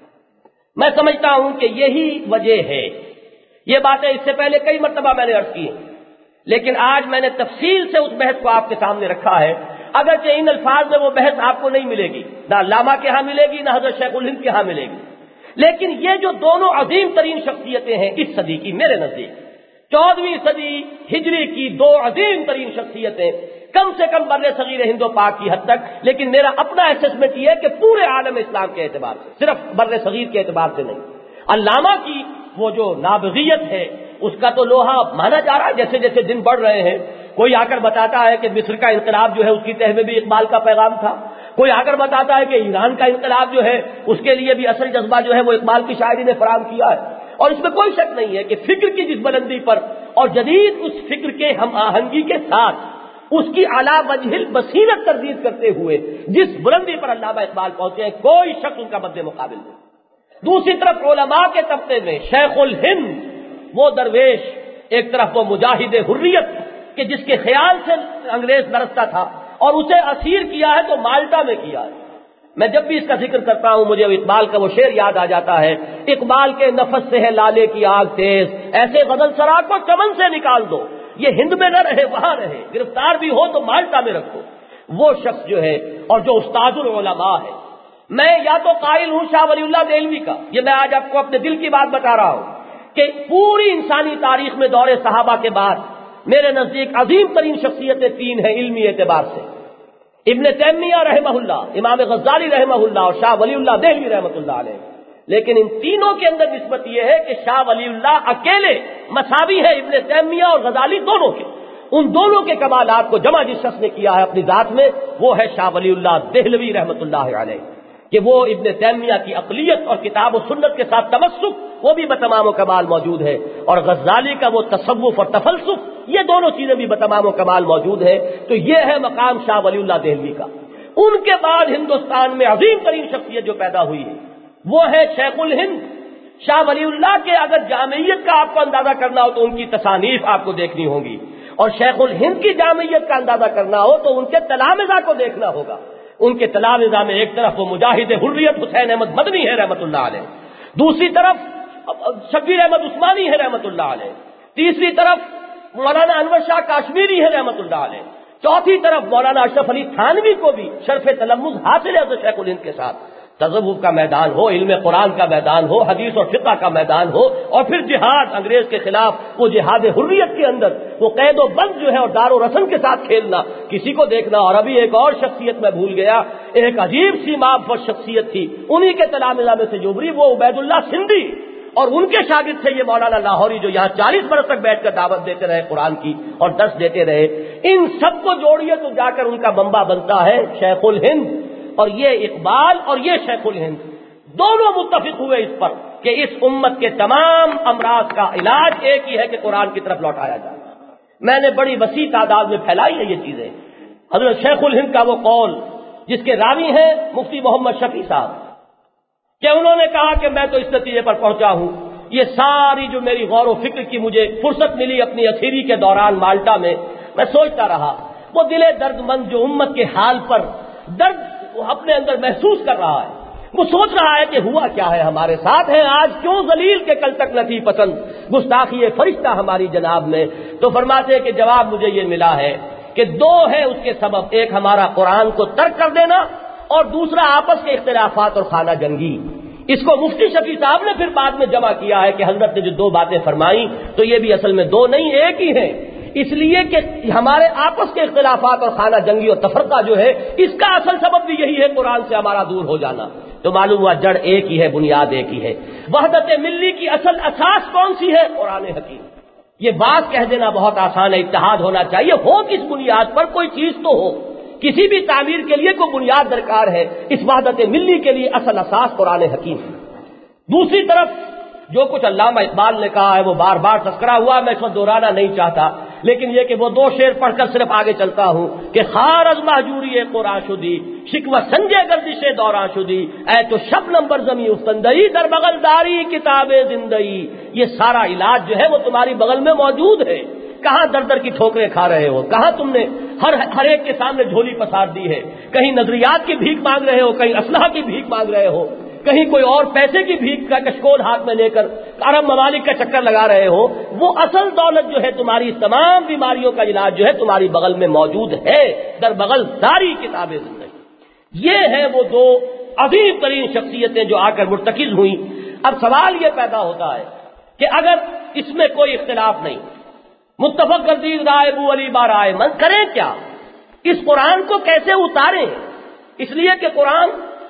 میں سمجھتا ہوں کہ یہی وجہ ہے. یہ باتیں اس سے پہلے کئی مرتبہ میں نے عرض کی ہیں، لیکن آج میں نے تفصیل سے اس بحث کو آپ کے سامنے رکھا ہے. اگرچہ ان الفاظ میں وہ بحث آپ کو نہیں ملے گی، نہ علامہ کے ہاں ملے گی، نہ حضرت شیخ الہند کے ہاں ملے گی، لیکن یہ جو دونوں عظیم ترین شخصیتیں ہیں اس صدی کی، میرے نزدیک چودہویں صدی ہجری کی دو عظیم ترین شخصیتیں، کم سے کم بر صغیر ہند و پاک کی حد تک، لیکن میرا اپنا اسسمنٹ یہ ہے کہ پورے عالم اسلام کے اعتبار سے، صرف بر صغیر کے اعتبار سے نہیں. علامہ کی وہ جو نابغیت ہے اس کا تو لوہا مانا جا رہا ہے جیسے جیسے دن بڑھ رہے ہیں. کوئی آ کر بتاتا ہے کہ مصر کا انقلاب جو ہے اس کی تہ میں بھی اقبال کا پیغام تھا، کوئی آ کر بتاتا ہے کہ ایران کا انقلاب جو ہے اس کے لیے بھی اصل جذبہ جو ہے وہ اقبال کی شاعری نے فراہم کیا ہے. اور اس میں کوئی شک نہیں ہے کہ فکر کی جس بلندی پر اور جدید اس فکر کے ہم آہنگی کے ساتھ اس کی اعلیٰ وجہ البصیرت تردید کرتے ہوئے جس بلندی پر علامہ اقبال پہنچے ہیں، کوئی شخص ان کا مد مقابل نہیں. دوسری طرف علماء کے طبقے میں شیخ الہند وہ درویش، ایک طرف وہ مجاہد حریت کہ جس کے خیال سے انگریز لرزتا تھا اور اسے اسیر کیا ہے تو مالٹا میں کیا ہے. میں جب بھی اس کا ذکر کرتا ہوں مجھے اقبال کا وہ شعر یاد آ جاتا ہے، اقبال کے نفس سے ہے لالے کی آگ تیز، ایسے غزل سرا کو چمن سے نکال دو، یہ ہند میں نہ رہے وہاں رہے، گرفتار بھی ہو تو مالٹا میں رکھو. وہ شخص جو ہے اور جو استاد العلماء ہے، میں یا تو قائل ہوں شاہ ولی اللہ دہلوی کا، یہ میں آج آپ کو اپنے دل کی بات بتا رہا ہوں کہ پوری انسانی تاریخ میں دور صحابہ کے بعد میرے نزدیک عظیم ترین شخصیتیں تین ہیں علمی اعتبار سے، ابن تیمیہ رحمہ اللہ، امام غزالی رحمہ اللہ اور شاہ ولی اللہ دہلوی رحمۃ اللہ علیہ. لیکن ان تینوں کے اندر نسبت یہ ہے کہ شاہ ولی اللہ اکیلے مساوی ہے ابن تیمیہ اور غزالی دونوں کے. ان دونوں کے کمالات کو جمع جس شخص نے کیا ہے اپنی ذات میں وہ ہے شاہ ولی اللہ دہلوی رحمۃ اللہ علیہ. کہ وہ ابن تیمیہ کی عقلیت اور کتاب و سنت کے ساتھ تمسک وہ بھی بتمام و کمال موجود ہے، اور غزالی کا وہ تصوف اور تفلسف یہ دونوں چیزیں بھی بتمام و کمال موجود ہے. تو یہ ہے مقام شاہ ولی اللہ دہلوی کا. ان کے بعد ہندوستان میں عظیم ترین شخصیت جو پیدا ہوئی ہے وہ ہے شیخ الہند. شاہ ولی اللہ کے اگر جامعیت کا آپ کو اندازہ کرنا ہو تو ان کی تصانیف آپ کو دیکھنی ہوگی، اور شیخ الہند کی جامعیت کا اندازہ کرنا ہو تو ان کے تلامذہ کو دیکھنا ہوگا. ان کے تلامذہ میں ایک طرف وہ مجاہد حریت حسین احمد مدنی ہے رحمت اللہ علیہ، دوسری طرف شبیر احمد عثمانی ہے رحمت اللہ علیہ، تیسری طرف مولانا انور شاہ کاشمیری ہے رحمت اللہ علیہ، چوتھی طرف مولانا اشرف علی تھانوی کو بھی شرف تلمذ حاصل ہے حضرت شیخ الہند کے ساتھ. تصوف کا میدان ہو، علم قرآن کا میدان ہو، حدیث اور فقہ کا میدان ہو، اور پھر جہاد انگریز کے خلاف وہ جہاد حریت کے اندر وہ قید و بند جو ہے اور دار و رسم کے ساتھ کھیلنا، کسی کو دیکھنا. اور ابھی ایک اور شخصیت میں بھول گیا، ایک عجیب سی معرفت شخصیت تھی انہی کے تلامذہ میں سے جو ابری وہ عبید اللہ سندھی، اور ان کے شاگرد تھے یہ مولانا لاہوری جو یہاں چالیس برس تک بیٹھ کر دعوت دیتے رہے قرآن کی اور درس دیتے رہے. ان سب کو جوڑیے تو جا کر ان کا منبع بنتا ہے شیخ الہند. اور یہ اقبال اور یہ شیخ الہند دونوں متفق ہوئے اس پر کہ اس امت کے تمام امراض کا علاج ایک ہی ہے کہ قرآن کی طرف لوٹایا جائے. میں نے بڑی وسیع تعداد میں پھیلائی ہے یہ چیزیں. حضرت شیخ الہند کا وہ قول جس کے راوی ہیں مفتی محمد شفیع صاحب کہ انہوں نے کہا کہ میں تو اس نتیجے پر پہنچا ہوں یہ ساری جو میری غور و فکر کی مجھے فرصت ملی اپنی اسیری کے دوران مالٹا میں، میں سوچتا رہا وہ دل درد مند جو امت کے حال پر درد وہ اپنے اندر محسوس کر رہا ہے، وہ سوچ رہا ہے کہ ہوا کیا ہے ہمارے ساتھ ہے آج، کیوں ذلیل کے کل تک نہ تھی پسند گستاخی فرشتہ ہماری جناب میں. تو فرماتے ہیں کہ جواب مجھے یہ ملا ہے کہ دو ہے اس کے سبب، ایک ہمارا قرآن کو ترک کر دینا اور دوسرا آپس کے اختلافات اور خانہ جنگی. اس کو مفتی شفیع صاحب نے پھر بعد میں جمع کیا ہے کہ حضرت نے جو دو باتیں فرمائیں تو یہ بھی اصل میں دو نہیں ایک ہی ہیں، اس لیے کہ ہمارے آپس کے اختلافات اور خانہ جنگی اور تفرقہ جو ہے اس کا اصل سبب بھی یہی ہے قرآن سے ہمارا دور ہو جانا. تو معلوم ہوا جڑ ایک ہی ہے، بنیاد ایک ہی ہے. وحدت ملی کی اصل اساس کون سی ہے؟ قرآن حکیم. یہ بات کہہ دینا بہت آسان ہے، اتحاد ہونا چاہیے، ہو کس بنیاد پر؟ کوئی چیز تو ہو، کسی بھی تعمیر کے لیے کوئی بنیاد درکار ہے. اس وحدت ملی کے لیے اصل اساس قرآن حکیم ہے. دوسری طرف جو کچھ علامہ اقبال نے کہا ہے وہ بار بار تذکرہ ہوا، میں اس وقت دہرانا نہیں چاہتا، لیکن یہ کہ وہ دو شعر پڑھ کر صرف آگے چلتا ہوں کہ خار از مہجوری قرآن شدی شکوہ سنجے گردش دوران شدی اے تو شب نمبر زمیں افتندئی در بغل داری کتاب زندئی. یہ سارا علاج جو ہے وہ تمہاری بغل میں موجود ہے. کہاں در در کی ٹھوکریں کھا رہے ہو، کہاں تم نے ہر ہر ایک کے سامنے جھولی پسار دی ہے، کہیں نظریات کی بھیک مانگ رہے ہو، کہیں اسلحہ کی بھیک مانگ رہے ہو، کہیں کوئی اور پیسے کی بھیک کا کشکول ہاتھ میں لے کر عرب ممالک کا چکر لگا رہے ہو. وہ اصل دولت جو ہے تمہاری تمام بیماریوں کا علاج جو ہے تمہاری بغل میں موجود ہے، در بغل ساری کتابیں زندگی. یہ ہیں وہ دو عظیم ترین شخصیتیں جو آ کر مرتکز ہوئیں. اب سوال یہ پیدا ہوتا ہے کہ اگر اس میں کوئی اختلاف نہیں، متفق گردید رائے ابو علی با رائے من، کریں کیا؟ اس قرآن کو کیسے اتاریں؟ اس لیے کہ قرآن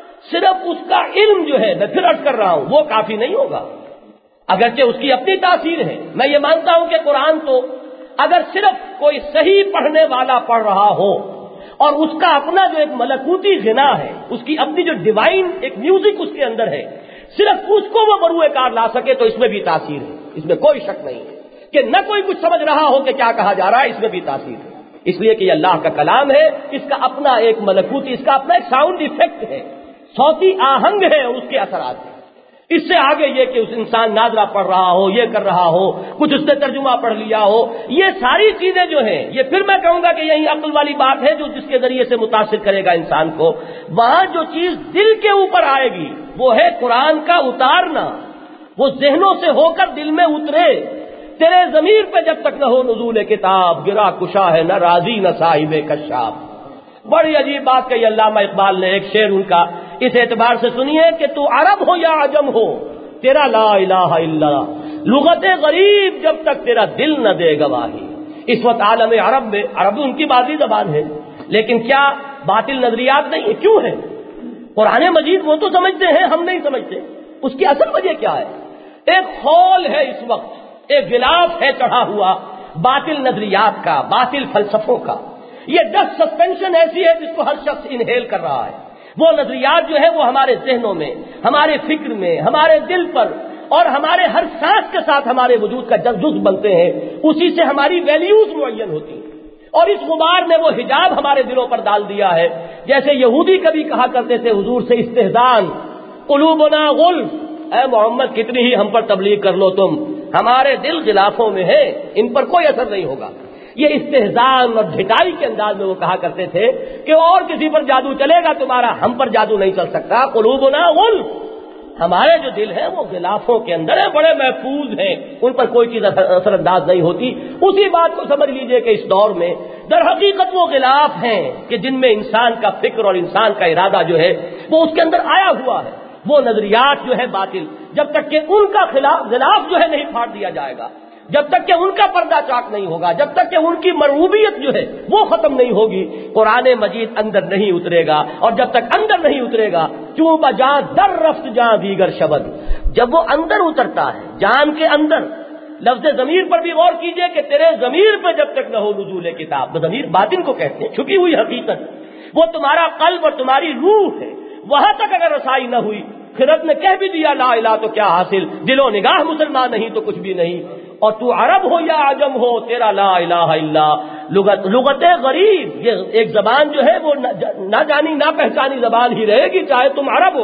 صرف اس کا علم جو ہے، میں پھر عرض کر رہا ہوں، وہ کافی نہیں ہوگا، اگرچہ اس کی اپنی تاثیر ہے. میں یہ مانتا ہوں کہ قرآن تو اگر صرف کوئی صحیح پڑھنے والا پڑھ رہا ہو اور اس کا اپنا جو ایک ملکوتی غنا ہے، اس کی اپنی جو ڈیوائن ایک میوزک اس کے اندر ہے، صرف اس کو وہ بروئے کار لا سکے تو اس میں بھی تاثیر ہے. اس میں کوئی شک نہیں ہے کہ نہ کوئی کچھ سمجھ رہا ہو کہ کیا کہا جا رہا ہے، اس میں بھی تاثیر ہے. اس لیے کہ یہ اللہ کا کلام ہے، اس کا اپنا ایک ملکوتی، اس کا اپنا ایک ساؤنڈ ایفیکٹ ہے، صوتی آہنگ ہے اور اس کے اثرات ہیں. اس سے آگے یہ کہ اس انسان ناظرہ پڑھ رہا ہو، یہ کر رہا ہو، کچھ اس نے ترجمہ پڑھ لیا ہو، یہ ساری چیزیں جو ہیں، یہ پھر میں کہوں گا کہ یہی عقل والی بات ہے جو جس کے ذریعے سے متاثر کرے گا انسان کو. وہاں جو چیز دل کے اوپر آئے گی وہ ہے قرآن کا اتارنا، وہ ذہنوں سے ہو کر دل میں اترے. تیرے ضمیر پہ جب تک نہ ہو نزول کتاب، گرا کشا ہے نہ راضی نہ صاحب کشاف. بڑی عجیب بات کہی علامہ اقبال نے، ایک شعر ان کا اس اعتبار سے سنیے کہ تو عرب ہو یا عجم ہو تیرا لا الہ الا لغت غریب جب تک تیرا دل نہ دے گواہی. اس وقت عالم عرب میں، عرب ان کی بازی زبان ہے، لیکن کیا باطل نظریات نہیں ہے؟ کیوں ہے؟ قرآن مجید وہ تو سمجھتے ہیں، ہم نہیں سمجھتے. اس کی اصل وجہ کیا ہے؟ ایک خول ہے اس وقت، ایک غلاف ہے چڑھا ہوا باطل نظریات کا، باطل فلسفوں کا. یہ ڈسٹ سسپینشن ایسی ہے جس کو ہر شخص انہیل کر رہا ہے. وہ نظریات جو ہے وہ ہمارے ذہنوں میں، ہمارے فکر میں، ہمارے دل پر اور ہمارے ہر سانس کے ساتھ ہمارے وجود کا جز بنتے ہیں. اسی سے ہماری ویلیوز معین ہوتی ہیں اور اس غبار نے وہ حجاب ہمارے دلوں پر ڈال دیا ہے. جیسے یہودی کبھی کہا کرتے تھے حضور سے استہزان، قلوبنا غلف، اے محمد کتنی ہی ہم پر تبلیغ کر لو تم، ہمارے دل غلافوں میں ہے، ان پر کوئی اثر نہیں ہوگا. یہ استہزان اور ڈھٹائی کے انداز میں وہ کہا کرتے تھے کہ اور کسی پر جادو چلے گا تمہارا، ہم پر جادو نہیں چل سکتا. قلوبنا غلف، ہمارے جو دل ہیں وہ غلافوں کے اندر ہیں، بڑے محفوظ ہیں، ان پر کوئی چیز اثر انداز نہیں ہوتی. اسی بات کو سمجھ لیجئے کہ اس دور میں در حقیقت وہ غلاف ہیں کہ جن میں انسان کا فکر اور انسان کا ارادہ جو ہے وہ اس کے اندر آیا ہوا ہے. وہ نظریات جو ہے باطل، جب تک کہ ان کا خلاف غلاف جو ہے نہیں پھاڑ دیا جائے گا، جب تک کہ ان کا پردہ چاک نہیں ہوگا، جب تک کہ ان کی مرغوبیت جو ہے وہ ختم نہیں ہوگی، قرآن مجید اندر نہیں اترے گا. اور جب تک اندر نہیں اترے گا، چوں بجاں در رفت جاں دیگر شبد، جب وہ اندر اترتا ہے جان کے اندر. لفظ ضمیر پر بھی غور کیجئے کہ تیرے ضمیر پہ جب تک نہ ہو نزول کتاب. ضمیر باطن کو کہتے ہیں، چھپی ہوئی حقیقت، وہ تمہارا قلب اور تمہاری روح ہے. وہاں تک اگر رسائی نہ ہوئی، خرد نے کہہ بھی دیا لا الہ تو کیا حاصل، دل و نگاہ مسلمان نہیں تو کچھ بھی نہیں. اور تو عرب ہو یا عجم ہو تیرا لا الہ الا لغت لغت غریب. یہ ایک زبان جو ہے وہ نہ جانی نہ پہچانی زبان ہی رہے گی، چاہے تم عرب ہو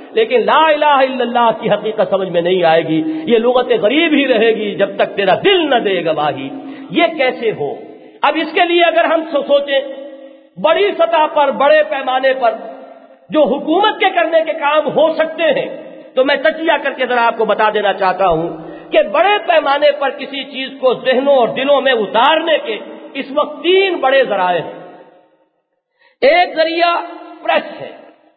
لیکن لا الہ الا اللہ کی حقیقت سمجھ میں نہیں آئے گی، یہ لغت غریب ہی رہے گی جب تک تیرا دل نہ دے گواہی۔ یہ کیسے ہو؟ اب اس کے لیے اگر ہم سوچیں بڑی سطح پر، بڑے پیمانے پر جو حکومت کے کرنے کے کام ہو سکتے ہیں، تو میں تجزیہ کر کے ذرا آپ کو بتا دینا چاہتا ہوں کہ بڑے پیمانے پر کسی چیز کو ذہنوں اور دلوں میں اتارنے کے اس وقت تین بڑے ذرائع ہیں۔ ایک ذریعہ پریس ہے،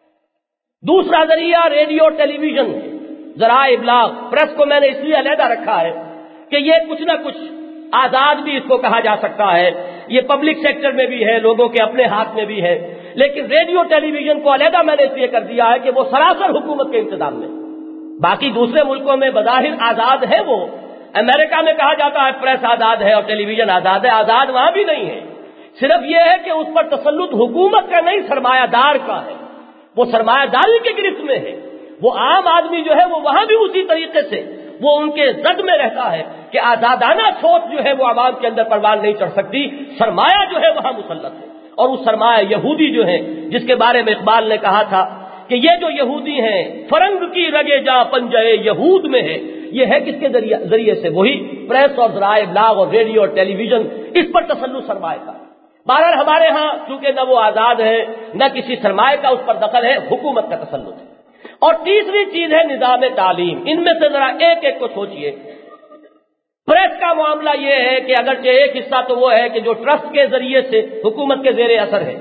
دوسرا ذریعہ ریڈیو ٹیلی ویژن ہے، ذرائع ابلاغ۔ پریس کو میں نے اس لیے علیحدہ رکھا ہے کہ یہ کچھ نہ کچھ آزاد بھی اس کو کہا جا سکتا ہے، یہ پبلک سیکٹر میں بھی ہے، لوگوں کے اپنے ہاتھ میں بھی ہے، لیکن ریڈیو ٹیلی ویژن کو علیحدہ میں نے اس لیے کر دیا ہے کہ وہ سراسر حکومت کے انتظام میں۔ باقی دوسرے ملکوں میں بظاہر آزاد ہے، وہ امریکہ میں کہا جاتا ہے پریس آزاد ہے اور ٹیلی ویژن آزاد ہے، آزاد وہاں بھی نہیں ہے، صرف یہ ہے کہ اس پر تسلط حکومت کا نہیں، سرمایہ دار کا ہے، وہ سرمایہ داری کے گرفت میں ہے۔ وہ عام آدمی جو ہے وہ وہاں بھی اسی طریقے سے وہ ان کے زد میں رہتا ہے کہ آزادانہ سوچ جو ہے وہ عوام کے اندر پروان نہیں چڑھ سکتی، سرمایہ جو ہے وہاں مسلط ہے، اور وہ سرمایہ یہودی جو ہے جس کے بارے میں اقبال نے کہا تھا کہ یہ جو یہودی ہیں فرنگ کی رگے جاں پنجے یہود میں ہے، یہ ہے کس کے ذریعے سے؟ وہی پریس اور ذرائع ابلاغ اور ریڈیو اور ٹیلی ویژن، اس پر تسلط سرمایہ کا۔ بہرحال ہمارے ہاں چونکہ نہ وہ آزاد ہے نہ کسی سرمایہ کا اس پر دخل ہے، حکومت کا تسلط ہے۔ اور تیسری چیز ہے نظام تعلیم۔ ان میں سے ذرا ایک ایک کو سوچئے۔ پریس کا معاملہ یہ ہے کہ اگرچہ ایک حصہ تو وہ ہے کہ جو ٹرسٹ کے ذریعے سے حکومت کے زیر اثر ہے،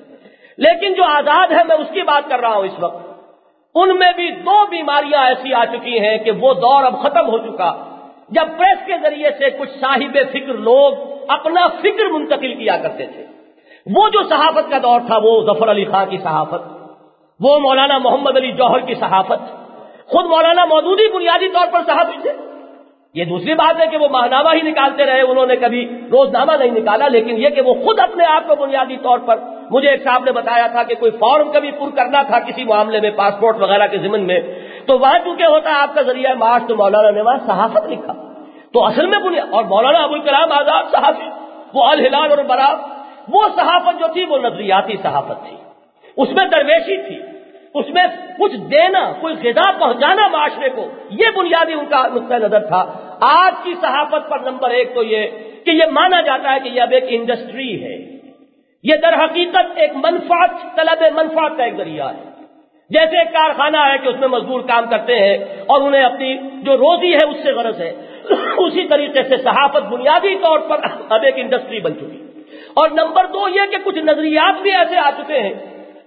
لیکن جو آزاد ہے میں اس کی بات کر رہا ہوں اس وقت، ان میں بھی دو بیماریاں ایسی آ چکی ہیں کہ وہ دور اب ختم ہو چکا جب پریس کے ذریعے سے کچھ صاحب فکر لوگ اپنا فکر منتقل کیا کرتے تھے۔ وہ جو صحافت کا دور تھا، وہ ظفر علی خان کی صحافت، وہ مولانا محمد علی جوہر کی صحافت، خود مولانا مودودی بنیادی طور پر صحافی تھے۔ یہ دوسری بات ہے کہ وہ ماہنامہ ہی نکالتے رہے، انہوں نے کبھی روزنامہ نہیں نکالا، لیکن یہ کہ وہ خود اپنے آپ کو بنیادی طور پر، مجھے ایک صاحب نے بتایا تھا کہ کوئی فارم کبھی پر کرنا تھا کسی معاملے میں، پاسپورٹ وغیرہ کے ضمن میں، تو وہاں چونکہ ہوتا ہے آپ کا ذریعہ معاش، تو مولانا نے وہاں صحافت لکھا، تو اصل میں بنیاد، اور مولانا ابوالکلام آزاد صحافی، وہ الہلال اور البراق، وہ صحافت جو تھی وہ نظریاتی صحافت تھی، اس میں درویشی تھی، اس میں کچھ دینا، کوئی غذا پہنچانا معاشرے کو، یہ بنیادی ان کا نقطہ نظر تھا۔ آج کی صحافت پر نمبر ایک تو یہ کہ یہ مانا جاتا ہے کہ یہ اب ایک انڈسٹری ہے، یہ در حقیقت ایک منفعت طلب منفعت کا ایک ذریعہ ہے، جیسے ایک کارخانہ ہے کہ اس میں مزدور کام کرتے ہیں اور انہیں اپنی جو روزی ہے اس سے غرض ہے، اسی طریقے سے صحافت بنیادی طور پر اب ایک انڈسٹری بن چکی۔ اور نمبر دو یہ کہ کچھ نظریات بھی ایسے آ چکے ہیں،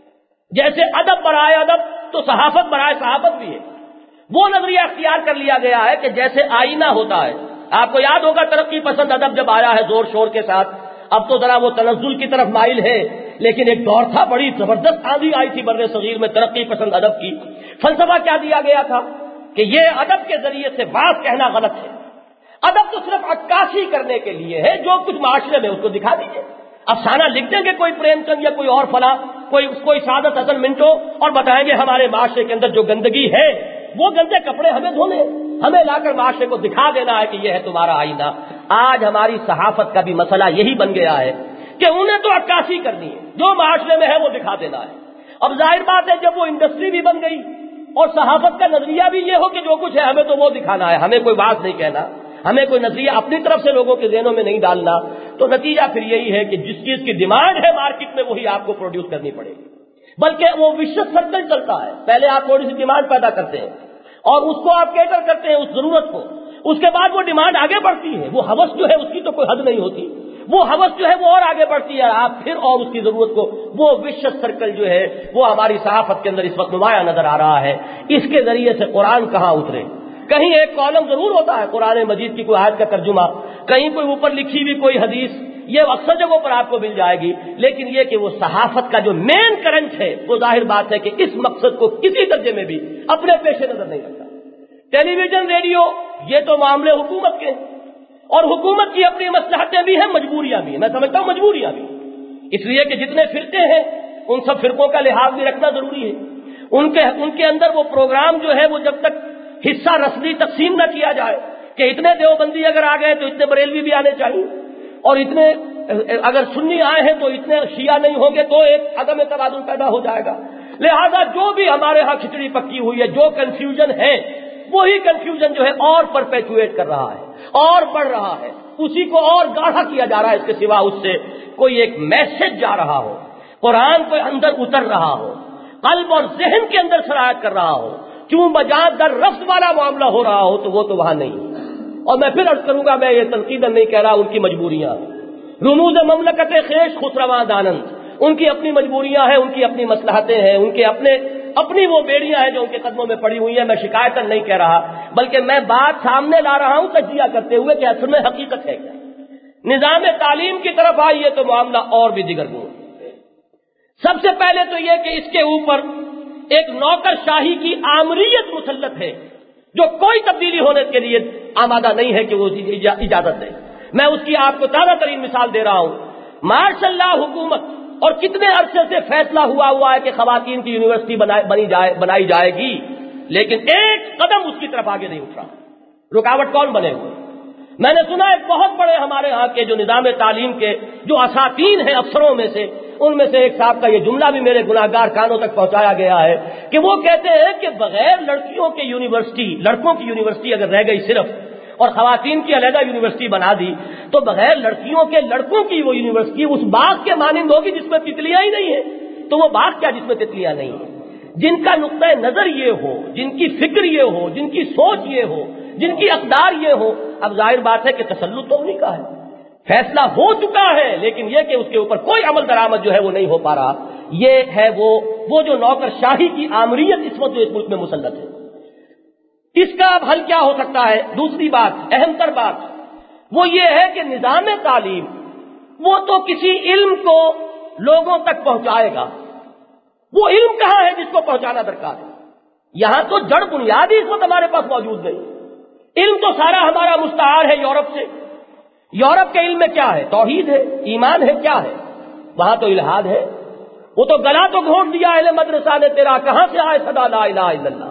جیسے ادب برائے ادب تو صحافت برائے صحافت بھی ہے، وہ نظریہ اختیار کر لیا گیا ہے کہ جیسے آئینہ ہوتا ہے، آپ کو یاد ہوگا ترقی پسند ادب جب آیا ہے زور شور کے ساتھ، اب تو ذرا وہ تنزل کی طرف مائل ہے، لیکن ایک دور تھا، بڑی زبردست آندھی آئی تھی بر صغیر میں ترقی پسند ادب کی۔ فلسفہ کیا دیا گیا تھا کہ یہ ادب کے ذریعے سے بات کہنا غلط ہے، ادب تو صرف عکاسی کرنے کے لیے ہے، جو کچھ معاشرے میں اس کو دکھا دیجیے۔ افسانہ لکھ دیں گے کوئی پریم چند یا کوئی اور فلاں، کوئی کوئی سعادت حسن منٹو، اور بتائیں گے ہمارے معاشرے کے اندر جو گندگی ہے وہ گندے کپڑے ہمیں دھونے، ہمیں لا کر معاشرے کو دکھا دینا ہے کہ یہ ہے تمہارا آئینہ۔ آج ہماری صحافت کا بھی مسئلہ یہی بن گیا ہے کہ انہیں تو عکاسی کرنی ہے، جو معاشرے میں ہے وہ دکھا دینا ہے۔ اب ظاہر بات ہے جب وہ انڈسٹری بھی بن گئی اور صحافت کا نظریہ بھی یہ ہو کہ جو کچھ ہے ہمیں تو وہ دکھانا ہے، ہمیں کوئی بات نہیں کہنا، ہمیں کوئی نظریہ اپنی طرف سے لوگوں کے ذہنوں میں نہیں ڈالنا، تو نتیجہ پھر یہی ہے کہ جس چیز کی ڈیمانڈ ہے مارکیٹ میں وہی آپ کو پروڈیوس کرنی پڑے گی، بلکہ وہ وشوس سرکل چلتا ہے، پہلے آپ تھوڑی سی ڈیمانڈ پیدا کرتے ہیں اور اس کو آپ کیٹر کرتے ہیں اس ضرورت کو، اس کے بعد وہ ڈیمانڈ آگے بڑھتی ہے، وہ ہوس جو ہے اس کی تو کوئی حد نہیں ہوتی، وہ ہوس جو ہے وہ اور آگے بڑھتی ہے، آپ پھر اور اس کی ضرورت کو، وہ وشوس سرکل جو ہے وہ ہماری صحافت کے اندر اس وقت نمایاں نظر آ رہا ہے۔ اس کے ذریعے سے قرآن کہاں اترے؟ کہیں ایک کالم ضرور ہوتا ہے قرآن مجید کی کوئی آیت کا ترجمہ، کہیں کوئی اوپر لکھی ہوئی کوئی حدیث، یہ اکثر جگہوں پر آپ کو مل جائے گی، لیکن یہ کہ وہ صحافت کا جو مین کرنٹ ہے وہ ظاہر بات ہے کہ اس مقصد کو کسی درجے میں بھی اپنے پیش نظر نہیں رکھتا۔ ٹیلی ویژن، ریڈیو، یہ تو معاملے حکومت کے ہیں، اور حکومت کی اپنی مصلحتیں بھی ہیں، مجبوریاں بھی ہیں، میں سمجھتا ہوں مجبوریاں بھی، اس لیے کہ جتنے فرقے ہیں ان سب فرقوں کا لحاظ بھی رکھنا ضروری ہے، ان کے ان کے اندر وہ پروگرام جو ہے وہ جب تک حصہ رسمی تقسیم نہ کیا جائے کہ اتنے دیوبندی اگر آ گئے تو اتنے بریلوی بھی آنے چاہیے، اور اتنے اگر سنی آئے ہیں تو اتنے شیعہ نہیں ہوں گے، تو ایک عدم تبادل پیدا ہو جائے گا۔ لہذا جو بھی ہمارے ہاں کھچڑی پکی ہوئی ہے، جو کنفیوژن ہے، وہی کنفیوژن جو ہے اور پرپیچویٹ کر رہا ہے اور بڑھ رہا ہے، اسی کو اور گاڑھا کیا جا رہا ہے۔ اس کے سوا اس سے کوئی ایک میسج جا رہا ہو، قرآن کوئی اندر اتر رہا ہو، قلب اور ذہن کے اندر سرایت کر رہا ہو، کیوں بجا در رفض والا معاملہ ہو رہا ہو، تو وہ تو وہاں نہیں۔ اور میں پھر عرض کروں گا، میں یہ تنقیداً نہیں کہہ رہا، ان کی مجبوریاں، رموز مملکت خیش خسرواں دانند، ان کی اپنی مجبوریاں ہیں، ان کی اپنی مصلحتیں ہیں، ان کے اپنے اپنی وہ بیڑیاں ہیں جو ان کے قدموں میں پڑی ہوئی ہیں۔ میں شکایتاً نہیں کہہ رہا، بلکہ میں بات سامنے لا رہا ہوں تجزیہ کرتے ہوئے کہ اصل میں حقیقت ہے کیا۔ نظام تعلیم کی طرف آئیے تو معاملہ اور بھی دیگر گون۔ سب سے پہلے تو یہ کہ اس کے اوپر ایک نوکر شاہی کی آمریت مسلط ہے، جو کوئی تبدیلی ہونے کے لیے آمادہ نہیں ہے کہ وہ اجازت دے۔ میں اس کی آپ کو تازہ ترین مثال دے رہا ہوں۔ ماشاء اللہ حکومت اور کتنے عرصے سے فیصلہ ہوا ہوا ہے کہ خواتین کی یونیورسٹی بنائی جائے بنائی جائے گی، لیکن ایک قدم اس کی طرف آگے نہیں اٹھ رہا۔ رکاوٹ کون بنے ہوئے؟ میں نے سنا ایک بہت بڑے ہمارے ہاں کے جو نظام تعلیم کے جو اساتین ہیں افسروں میں سے، ان میں سے ایک صاحب کا یہ جملہ بھی میرے گناہگار کانوں تک پہنچایا گیا ہے کہ وہ کہتے ہیں کہ بغیر لڑکیوں کے یونیورسٹی، لڑکوں کی یونیورسٹی اگر رہ گئی صرف اور خواتین کی علیحدہ یونیورسٹی بنا دی، تو بغیر لڑکیوں کے لڑکوں کی وہ یونیورسٹی اس باغ کے مانند ہوگی جس میں تتلیاں ہی نہیں ہیں۔ تو وہ باغ کیا جس میں تتلیاں نہیں ہیں؟ جن کا نقطۂ نظر یہ ہو، جن کی فکر یہ ہو، جن کی سوچ یہ ہو، جن کی اقدار یہ ہو، اب ظاہر بات ہے کہ تسلط تو انہیں کا ہے، فیصلہ ہو چکا ہے، لیکن یہ کہ اس کے اوپر کوئی عمل درآمد جو ہے وہ نہیں ہو پا رہا۔ یہ ہے وہ وہ جو نوکر شاہی کی آمریت اس وقت جو اس ملک میں مسلط ہے۔ اس کا اب حل کیا ہو سکتا ہے؟ دوسری بات، اہم تر بات، وہ یہ ہے کہ نظام تعلیم وہ تو کسی علم کو لوگوں تک پہنچائے گا، وہ علم کہاں ہے جس کو پہنچانا درکار ہے؟ یہاں تو جڑ بنیاد ہی اس وقت ہمارے پاس موجود نہیں۔ علم تو سارا ہمارا مستعار ہے یورپ سے۔ یورپ کے علم میں کیا ہے؟ توحید ہے، ایمان ہے، کیا ہے؟ وہاں تو الہاد ہے۔ وہ تو گلا تو گھونٹ دیا اہل مدرسہ نے تیرا، کہاں سے آئے صدا لا الہ الا اللہ۔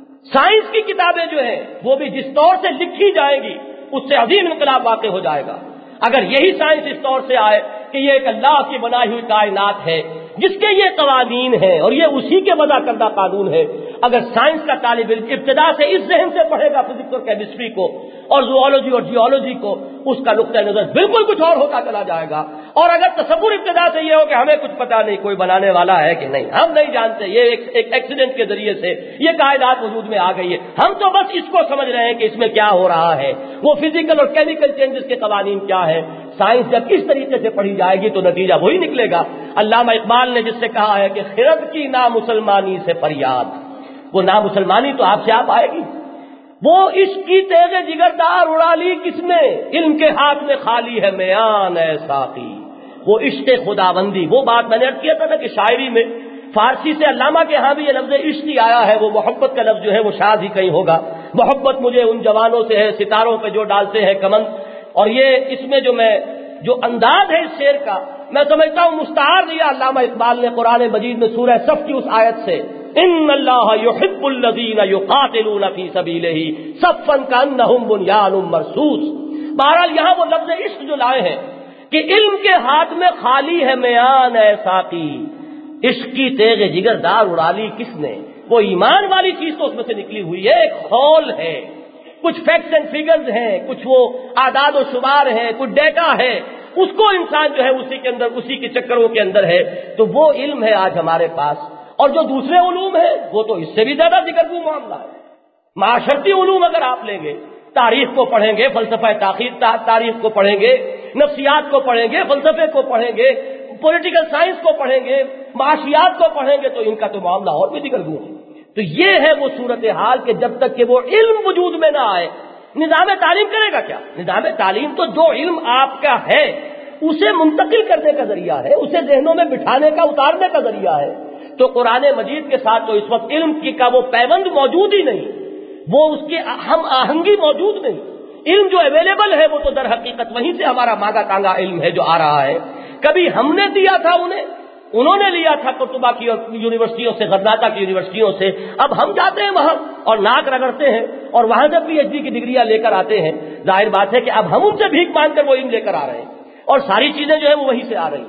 سائنس کی کتابیں جو ہیں وہ بھی جس طور سے لکھی جائیں گی اس سے عظیم انقلاب واقع ہو جائے گا۔ اگر یہی سائنس اس طور سے آئے کہ یہ ایک اللہ کی بنائی ہوئی کائنات ہے جس کے یہ قوانین ہیں اور یہ اسی کے وضع کردہ قانون ہے، اگر سائنس کا طالب علم ابتدا سے اس ذہن سے پڑھے گا فزکس اور کیمسٹری کو اور زوالوجی اور جیولوجی کو، اس کا نقطۂ نظر بالکل کچھ اور ہوتا چلا جائے گا۔ اور اگر تصور ابتدا سے یہ ہو کہ ہمیں کچھ پتا نہیں، کوئی بنانے والا ہے کہ نہیں، ہم نہیں جانتے، یہ ایک ایک ایکسیڈنٹ کے ذریعے سے یہ کائنات وجود میں آ گئی ہے، ہم تو بس اس کو سمجھ رہے ہیں کہ اس میں کیا ہو رہا ہے، وہ فزیکل اور کیمیکل چینجز کے قوانین کیا ہے۔ سائنس جب اس طریقے سے پڑھی جائے گی تو نتیجہ وہی نکلے گا۔ علامہ اقبال نے جس سے کہا ہے کہ خرد کی نامسلمانی سے فریاد، وہ نامسلمانی تو آپ سے آپ آئے گی۔ وہ عشق کی تیغ جگردار اڑا لی کس نے، علم کے ہاتھ میں خالی ہے میان اے ساقی۔ وہ عشق خداوندی، وہ بات میں نے عرض کیا تھا نا کہ شاعری میں فارسی سے علامہ کے ہاں بھی یہ لفظ عشق ہی آیا ہے، وہ محبت کا لفظ جو ہے وہ شاذ ہی کہیں ہوگا۔ محبت مجھے ان جوانوں سے ہے ستاروں پہ جو ڈالتے ہیں کمند، اور یہ اس میں جو میں جو انداز ہے اس شعر کا، میں سمجھتا ہوں مستعار دیا علامہ اقبال نے قرآن مجید میں سورہ صف کی اس آیت سے، ان اللہ یحب الذین یقاتلون فی سبیلہ صفا کانہم بنیان مرصوص۔ بہرحال یہاں وہ لفظ عشق جو لائے ہیں کہ علم کے ہاتھ میں خالی ہے میان اے ساقی، عشق کی تیغ جگر دار اڑا لی کس نے۔ وہ ایمان والی چیز تو اس میں سے نکلی ہوئی ہے، ایک خول ہے، کچھ فیکٹس اینڈ فیگرز ہیں، کچھ وہ اعداد و شمار ہیں، کچھ ڈیٹا ہے، اس کو انسان جو ہے اسی کے اندر اسی کے چکروں کے اندر ہے۔ تو وہ علم ہے آج ہمارے پاس، اور جو دوسرے علوم ہیں وہ تو اس سے بھی زیادہ ذکرگو معاملہ ہے۔ معاشرتی علوم اگر آپ لیں گے، تاریخ کو پڑھیں گے، فلسفہ تاریخ کو پڑھیں گے، نفسیات کو پڑھیں گے، فلسفے کو پڑھیں گے، پولیٹیکل سائنس کو پڑھیں گے، معاشیات کو پڑھیں گے، تو ان کا تو معاملہ اور بھی ذکرگو ہے۔ تو یہ ہے وہ صورتحال کہ جب تک کہ وہ علم وجود میں نہ آئے، نظام تعلیم کرے گا کیا؟ نظام تعلیم تو جو علم آپ کا ہے اسے منتقل کرنے کا ذریعہ ہے، اسے ذہنوں میں بٹھانے کا، اتارنے کا ذریعہ ہے۔ تو قرآن مجید کے ساتھ تو اس وقت علم کی کا وہ پیوند موجود ہی نہیں، وہ اس کی ہم آہنگی موجود نہیں۔ علم جو اویلیبل ہے وہ تو در حقیقت وہیں سے ہمارا مانگا تانگا علم ہے جو آ رہا ہے۔ کبھی ہم نے دیا تھا انہیں، انہوں نے لیا تھا قرطبہ کی یونیورسٹیوں سے، غرناطہ کی یونیورسٹیوں سے، اب ہم جاتے ہیں وہاں اور ناک رگڑتے ہیں اور وہاں سے پی ایچ ڈی کی ڈگریاں لے کر آتے ہیں۔ ظاہر بات ہے کہ اب ہم ان سے بھیک مانگ کر وہ علم لے کر آ رہے ہیں اور ساری چیزیں جو ہے وہ وہیں سے آ رہی ہیں۔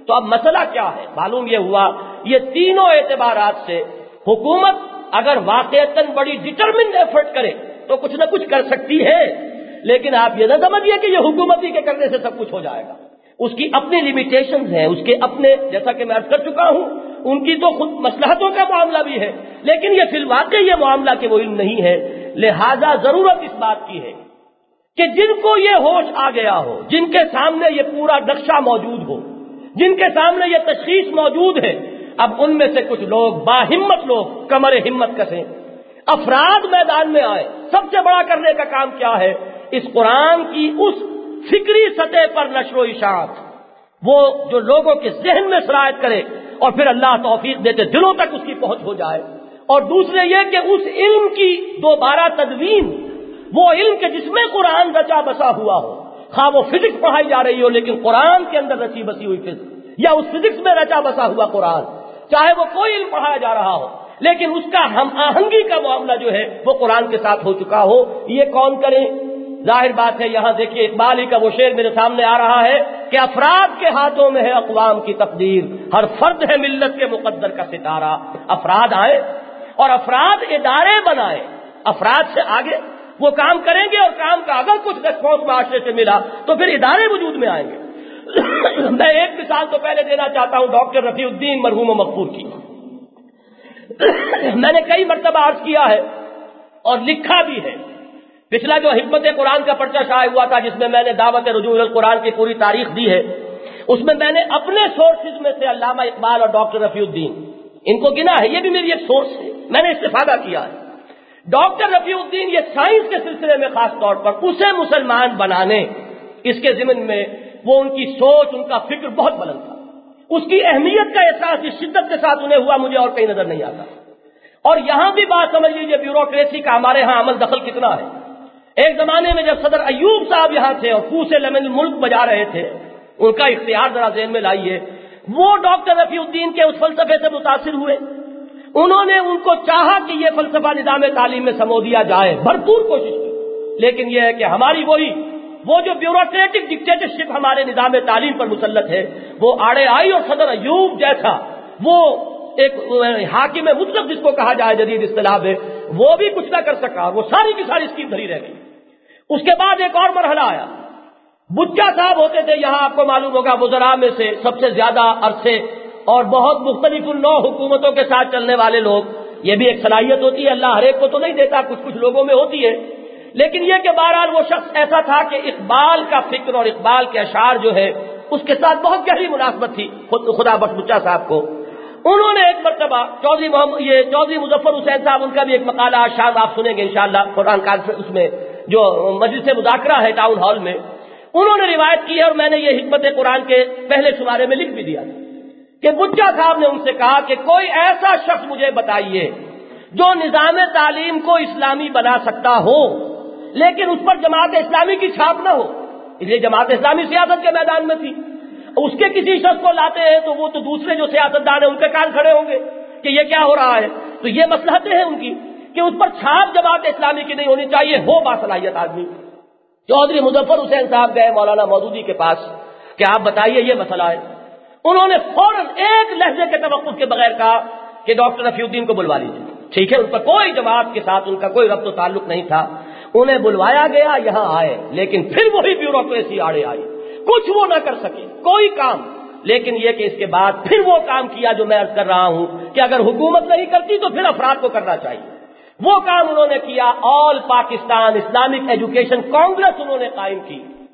تو اب مسئلہ کیا ہے؟ معلوم یہ ہوا یہ تینوں اعتبارات سے حکومت اگر واقعتاً بڑی ڈٹرمنڈ ایفرٹ کرے تو کچھ نہ کچھ کر سکتی ہے، لیکن آپ یہ نہ سمجھیے کہ یہ حکومتی کے کرنے سے سب کچھ ہو جائے گا. اس کی اپنی لیمیٹیشنز ہیں، اس کے اپنے، جیسا کہ میں عرض کر چکا ہوں، ان کی تو خود مصلحتوں کا معاملہ بھی ہے، لیکن یہ فی الواقع یہ معاملہ کہ وہ علم نہیں ہے. لہذا ضرورت اس بات کی ہے کہ جن کو یہ ہوش آ گیا ہو، جن کے سامنے یہ پورا نقشہ موجود ہو، جن کے سامنے یہ تشخیص موجود ہے، اب ان میں سے کچھ لوگ باہمت لوگ کمر ہمت کسیں، افراد میدان میں آئے. سب سے بڑا کرنے کا کام کیا ہے؟ اس قرآن کی اس فکری سطح پر نشر و اشاعت، وہ جو لوگوں کے ذہن میں سرایت کرے اور پھر اللہ توفیق دیتے دلوں تک اس کی پہنچ ہو جائے. اور دوسرے یہ کہ اس علم کی دوبارہ تدوین، وہ علم کے جس میں قرآن رچا بسا ہوا ہو، خواہ وہ فزکس پڑھائی جا رہی ہو لیکن قرآن کے اندر رچی بسی ہوئی فزکس، یا اس فزکس میں رچا بسا ہوا قرآن، چاہے وہ کوئی علم پڑھایا جا رہا ہو لیکن اس کا ہم آہنگی کا معاملہ جو ہے وہ قرآن کے ساتھ ہو چکا ہو. یہ کون کرے؟ ظاہر بات ہے، یہاں دیکھیے اقبال ہی کا وہ شعر میرے سامنے آ رہا ہے کہ افراد کے ہاتھوں میں ہے اقوام کی تقدیر، ہر فرد ہے ملت کے مقدر کا ستارہ. افراد آئے اور افراد ادارے بنائے، افراد سے آگے وہ کام کریں گے اور کام کا اگر کچھ ریسپانس معاشرے سے ملا تو پھر ادارے وجود میں آئیں گے. میں ایک مثال تو پہلے دینا چاہتا ہوں ڈاکٹر رفیع الدین مرحوم و مغفور کی. میں نے کئی مرتبہ عرض کیا ہے اور لکھا بھی ہے، پچھلا جو حکمت قرآن کا پرچہ شائع ہوا تھا جس میں میں نے دعوت رجوع القرآن کی پوری تاریخ دی ہے، اس میں میں نے اپنے سورسز میں سے علامہ اقبال اور ڈاکٹر رفیع الدین ان کو گنا ہے، یہ بھی میری ایک سورس ہے، میں نے استفادہ کیا ہے. ڈاکٹر رفیع الدین یہ سائنس کے سلسلے میں خاص طور پر اسے مسلمان بنانے، اس کے ضمن میں وہ ان کی سوچ، ان کا فکر بہت بلند تھا. اس کی اہمیت کا احساس اس شدت کے ساتھ انہیں ہوا مجھے اور کہیں نظر نہیں آتا. اور یہاں بھی بات سمجھ لیجیے بیوروکریسی کا ہمارے ہاں عمل دخل کتنا ہے. ایک زمانے میں جب صدر ایوب صاحب یہاں تھے اور کوسے لمن ملک بجا رہے تھے، ان کا اختیار ذرا ذہن میں لائیے، وہ ڈاکٹر رفیع الدین کے اس فلسفے سے متاثر ہوئے. انہوں نے ان کو چاہا کہ یہ فلسفہ نظام تعلیم میں سمو دیا جائے، بھرپور کوشش کی، لیکن یہ ہے کہ ہماری وہی وہ جو بیوروکریٹک ڈکٹیٹرشپ ہمارے نظام تعلیم پر مسلط ہے وہ آڑے آئی، اور صدر ایوب جیسا وہ ایک حاکم مطلق جس کو کہا جائے جدید اصطلاح ہے، وہ بھی کچھ نہ کر سکا، وہ ساری کی ساری اسکیم دھری رہ گئی. اس کے بعد ایک اور مرحلہ آیا. بچہ صاحب ہوتے تھے یہاں، آپ کو معلوم ہوگا وزراء میں سے سب سے زیادہ عرصے اور بہت مختلف النوع حکومتوں کے ساتھ چلنے والے لوگ. یہ بھی ایک صلاحیت ہوتی ہے، اللہ ہر ایک کو تو نہیں دیتا، کچھ کچھ لوگوں میں ہوتی ہے. لیکن یہ کہ بہرحال وہ شخص ایسا تھا کہ اقبال کا فکر اور اقبال کے اشعار جو ہے اس کے ساتھ بہت گہری مناسبت تھی خدا بخش بچہ صاحب کو. انہوں نے ایک مرتبہ چودھری محمد یہ چودھری مظفر حسین صاحب، ان کا بھی ایک مقالہ آج شام آپ سنیں گے انشاءاللہ قرآن کانفرنس میں جو مجلس مذاکرہ ہے ٹاؤن ہال میں، انہوں نے روایت کی ہے اور میں نے یہ حکمت قرآن کے پہلے شمارے میں لکھ بھی دیا کہ بچہ صاحب نے ان سے کہا کہ کوئی ایسا شخص مجھے بتائیے جو نظام تعلیم کو اسلامی بنا سکتا ہو لیکن اس پر جماعت اسلامی کی چھاپ نہ ہو. اس لیے جماعت اسلامی سیاست کے میدان میں تھی. اس کے کسی شخص کو لاتے ہیں تو وہ تو دوسرے جو سیاستدان ہیں ان کے کان کھڑے ہوں گے کہ یہ کیا ہو رہا ہے. تو یہ مصلحتیں ہیں ان کی کہ اس پر چھاپ جماعت اسلامی کی نہیں ہونی چاہیے، ہو باصلاحیت آدمی. چودھری مظفر حسین صاحب گئے مولانا مودودی کے پاس کہ آپ بتائیے یہ مسئلہ ہے. انہوں نے فوراً ایک لہجے کے توقف کے بغیر کہا کہ ڈاکٹر رفیع الدین کو بلوا لیجیے. ٹھیک ہے، ان پر کوئی جماعت کے ساتھ ان کا کوئی ربط و تعلق نہیں تھا. انہیں بلوایا گیا، یہاں آئے، لیکن پھر وہی بیوروکریسی آڑے آئی، کچھ وہ نہ کر سکے کوئی کام. لیکن یہ کہ اس کے بعد پھر وہ کام کیا جو میں عرض کر رہا ہوں کہ اگر حکومت نہیں کرتی تو پھر افراد کو کرنا چاہیے. وہ کام انہوں نے کیا. All Pakistan Islamic education congress انہوں نے قائم کی.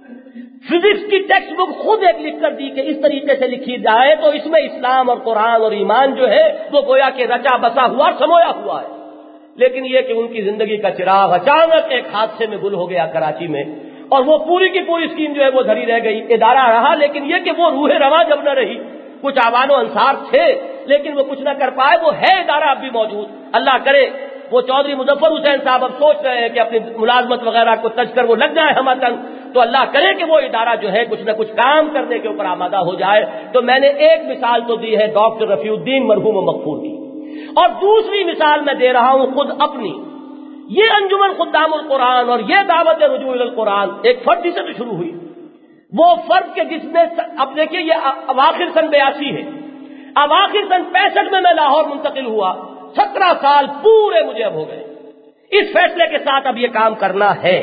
فزکس کی ٹیکسٹ بک خود ایک لکھ کر دی کہ اس طریقے سے لکھی جائے تو اس میں اسلام اور قرآن اور ایمان جو ہے وہ گویا کہ رچا بسا ہوا سمویا ہوا ہے. لیکن یہ کہ ان کی زندگی کا چراغ اچانک ایک حادثے میں گل ہو گیا کراچی میں، اور وہ پوری کی پوری اسکیم جو ہے وہ دھری رہ گئی. ادارہ رہا لیکن یہ کہ وہ روح رواں جب نہ رہی. کچھ آوان و انصار تھے لیکن وہ کچھ نہ کر پائے. وہ ہے ادارہ اب بھی موجود. اللہ کرے وہ چودھری مظفر حسین صاحب اب سوچ رہے ہیں کہ اپنی ملازمت وغیرہ کو تج کر وہ لگ جائے ہم تنگ، تو اللہ کرے کہ وہ ادارہ جو ہے کچھ نہ کچھ کام کرنے کے اوپر آمادہ ہو جائے. تو میں نے ایک مثال تو دی ہے ڈاکٹر رفیع الدین مرحوم و مغفور کی، اور دوسری مثال میں دے رہا ہوں خود اپنی. یہ انجمن خدام القرآن اور یہ دعوت رجوع القرآن ایک فردی سے تو شروع ہوئی. وہ فرد کے جس نے اب دیکھیے یہ اواخر سن بیاسی ہے، اواخر سن پینسٹھ میں میں لاہور منتقل ہوا، سترہ سال پورے مجھے اب ہو گئے اس فیصلے کے ساتھ اب یہ کام کرنا ہے۔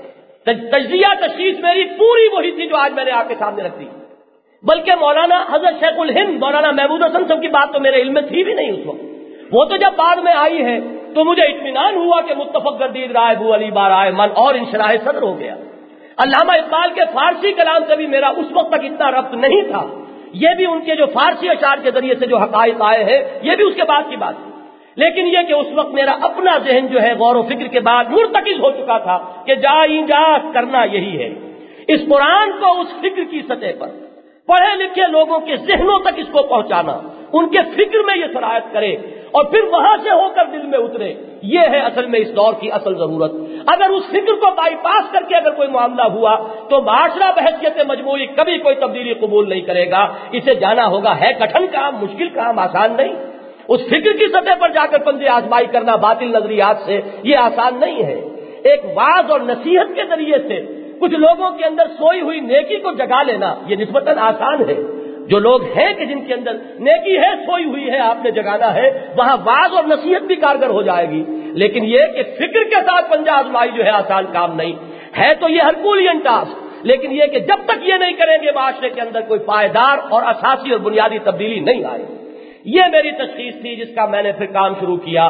تجزیہ تشخیص میری پوری وہی تھی جو آج میں نے آپ کے سامنے رکھ دی، بلکہ مولانا حضرت شیخ الہند مولانا محمود حسن صاحب کی بات تو میرے علم میں تھی بھی نہیں اس وقت، وہ تو جب بعد میں آئی ہے تو مجھے اطمینان ہوا کہ متفق گردید رائے بو علی بارائے من اور انشراح صدر ہو گیا۔ علامہ اقبال کے فارسی کلام سے بھی میرا اس وقت تک اتنا ربط نہیں تھا، یہ بھی ان کے جو فارسی اشعار کے ذریعے سے جو حقائق آئے ہیں یہ بھی اس کے بعد کی بات ہے، لیکن یہ کہ اس وقت میرا اپنا ذہن جو ہے غور و فکر کے بعد مرتکز ہو چکا تھا کہ جا جا کرنا یہی ہے، اس قرآن کو اس فکر کی سطح پر پڑھے لکھے لوگوں کے ذہنوں تک اس کو پہنچانا، ان کے فکر میں یہ سرایت کرے اور پھر وہاں سے ہو کر دل میں اترے، یہ ہے اصل میں اس دور کی اصل ضرورت۔ اگر اس فکر کو بائی پاس کر کے اگر کوئی معاملہ ہوا تو معاشرہ بحیثیت مجموعی کبھی کوئی تبدیلی قبول نہیں کرے گا، اسے جانا ہوگا، ہے کٹھن کام، مشکل کام، آسان نہیں۔ اس فکر کی سطح پر جا کر پنجے آزمائی کرنا باطل نظریات سے یہ آسان نہیں ہے۔ ایک وعظ اور نصیحت کے ذریعے سے کچھ لوگوں کے اندر سوئی ہوئی نیکی کو جگا لینا یہ نسبتاً آسان ہے۔ جو لوگ ہیں کہ جن کے اندر نیکی ہے، سوئی ہوئی ہے، آپ نے جگانا ہے، وہاں وعظ اور نصیحت بھی کارگر ہو جائے گی، لیکن یہ کہ فکر کے ساتھ پنجہ آزمائی جو ہے آسان کام نہیں ہے، تو یہ ہرکولین ٹاسک، لیکن یہ کہ جب تک یہ نہیں کریں گے معاشرے کے اندر کوئی پائیدار اور اساسی اور بنیادی تبدیلی نہیں آئے۔ یہ میری تشخیص تھی جس کا میں نے پھر کام شروع کیا۔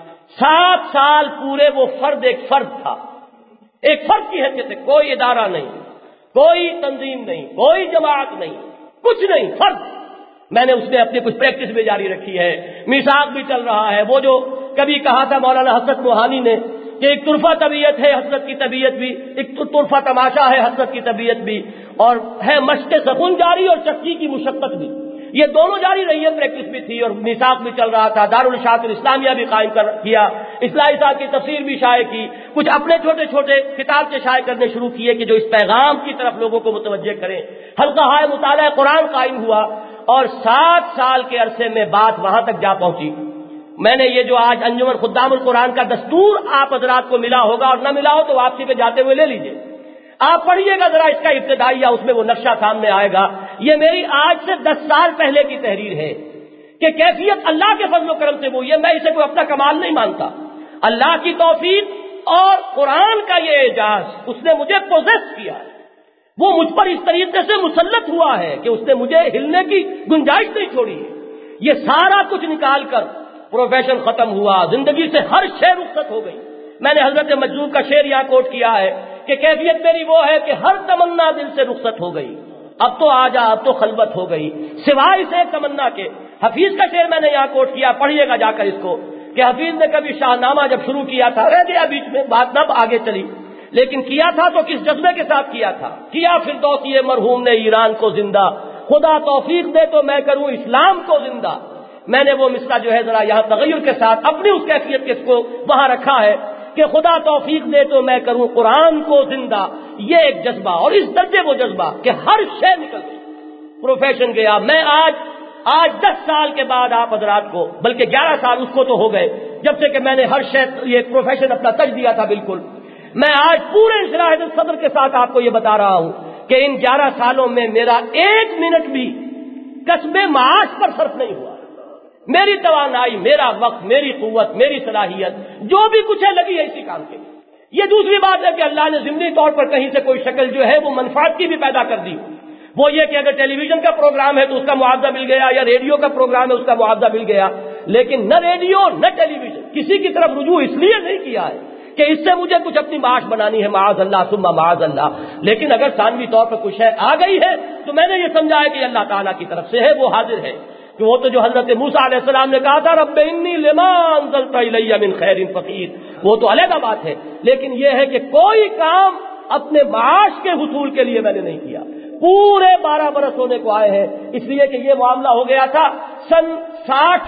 سات سال پورے وہ فرد ایک فرد تھا، ایک فرد کی حیثیت سے، کوئی ادارہ نہیں، کوئی تنظیم نہیں، کوئی جماعت نہیں، کچھ نہیں، فرد۔ میں نے اس میں اپنی کچھ پریکٹس بھی جاری رکھی ہے، میثاق بھی چل رہا ہے۔ وہ جو کبھی کہا تھا مولانا حسرت موہانی نے کہ ایک طرفہ طبیعت ہے حسرت کی طبیعت بھی، ایک طرفہ تماشا ہے حسرت کی طبیعت بھی، اور ہے مشق سکون جاری اور چکی کی مشقت بھی، یہ دونوں جاری رہی ہے، پریکٹس بھی تھی اور میثاق بھی چل رہا تھا۔ دارالاشاعت الاسلامیہ بھی قائم کر کیا، اصلاحی صاحب کی تفسیر بھی شائع کی، کچھ اپنے چھوٹے چھوٹے کتاب سے شائع کرنے شروع کیے کہ جو اس پیغام کی طرف لوگوں کو متوجہ کریں۔ حلقہ ہائے مطالعہ قرآن قائم ہوا اور سات سال کے عرصے میں بات وہاں تک جا پہنچی۔ میں نے یہ جو آج انجمن خدام القرآن کا دستور آپ حضرات کو ملا ہوگا اور نہ ملا ہو تو واپسی پہ جاتے ہوئے لے لیجئے، آپ پڑھیے گا ذرا اس کا ابتدائیہ، اس میں وہ نقشہ سامنے آئے گا۔ یہ میری آج سے دس سال پہلے کی تحریر ہے کہ کیفیت اللہ کے فضل و کرم سے وہ یہ، میں اسے کوئی اپنا کمال نہیں مانتا، اللہ کی توفیق اور قرآن کا یہ اعجاز، اس نے مجھے پوزیس کیا ہے، وہ مجھ پر اس طریقے سے مسلط ہوا ہے کہ اس نے مجھے ہلنے کی گنجائش نہیں چھوڑی ہے۔ یہ سارا کچھ نکال کر پروفیشن ختم ہوا، زندگی سے ہر شے رخصت ہو گئی۔ میں نے حضرت مجذوب کا شعر یہاں کوٹ کیا ہے کہ کیفیت میری وہ ہے کہ ہر تمنا دل سے رخصت ہو گئی، اب تو آ جا، اب تو خلوت ہو گئی، سوائے سے تمنا کے۔ حفیظ کا شعر میں نے یہاں کوٹ کیا، پڑھیے گا جا کر اس کو، کہ حفیظ نے کبھی شاہ نامہ جب شروع کیا تھا، رہ گیا بیچ میں، بات نہ آگے چلی، لیکن کیا تھا تو کس جذبے کے ساتھ کیا تھا، کیا فردوسی مرحوم نے ایران کو زندہ، خدا توفیق دے تو میں کروں اسلام کو زندہ۔ میں نے وہ مصرع جو ہے ذرا یہاں تغیر کے ساتھ اپنی اس کیفیت کے اس کو وہاں رکھا ہے کہ خدا توفیق دے تو میں کروں قرآن کو زندہ۔ یہ ایک جذبہ، اور اس درجے وہ جذبہ کہ ہر شے نکل گئی، پروفیشن گیا۔ میں آج آج دس سال کے بعد آپ حضرات کو، بلکہ گیارہ سال اس کو تو ہو گئے جب سے کہ میں نے ہر شے یہ پروفیشن اپنا تج دیا تھا، بالکل میں آج پورے انشراح صدر کے ساتھ آپ کو یہ بتا رہا ہوں کہ ان گیارہ سالوں میں میرا ایک منٹ بھی کسب معاش پر صرف نہیں ہوا۔ میری توانائی، میرا وقت، میری قوت، میری صلاحیت جو بھی کچھ ہے لگی ہے اسی کام کے۔ یہ دوسری بات ہے کہ اللہ نے ضمنی طور پر کہیں سے کوئی شکل جو ہے وہ منفعت کی بھی پیدا کر دی، وہ یہ کہ اگر ٹیلی ویژن کا پروگرام ہے تو اس کا معاوضہ مل گیا، یا ریڈیو کا پروگرام ہے اس کا معاوضہ مل گیا، لیکن نہ ریڈیو نہ ٹیلی ویژن کسی کی طرف رجوع اس لیے نہیں کیا ہے کہ اس سے مجھے کچھ اپنی معاش بنانی ہے، معاذ اللہ ثم معاذ اللہ، لیکن اگر ثانوی طور پر کچھ ہے آ گئی ہے تو میں نے یہ سمجھا ہے کہ اللہ تعالیٰ کی طرف سے ہے، وہ حاضر ہے۔ کہ وہ تو جو حضرت موسیٰ علیہ السلام نے کہا تھا رب انی لما انزلت الی من خیر فقیر، وہ تو علیحدہ بات ہے، لیکن یہ ہے کہ کوئی کام اپنے معاش کے حصول کے لیے میں نے نہیں کیا۔ پورے بارہ برس ہونے کو آئے ہیں، اس لیے کہ یہ معاملہ ہو گیا تھا سن ساٹھ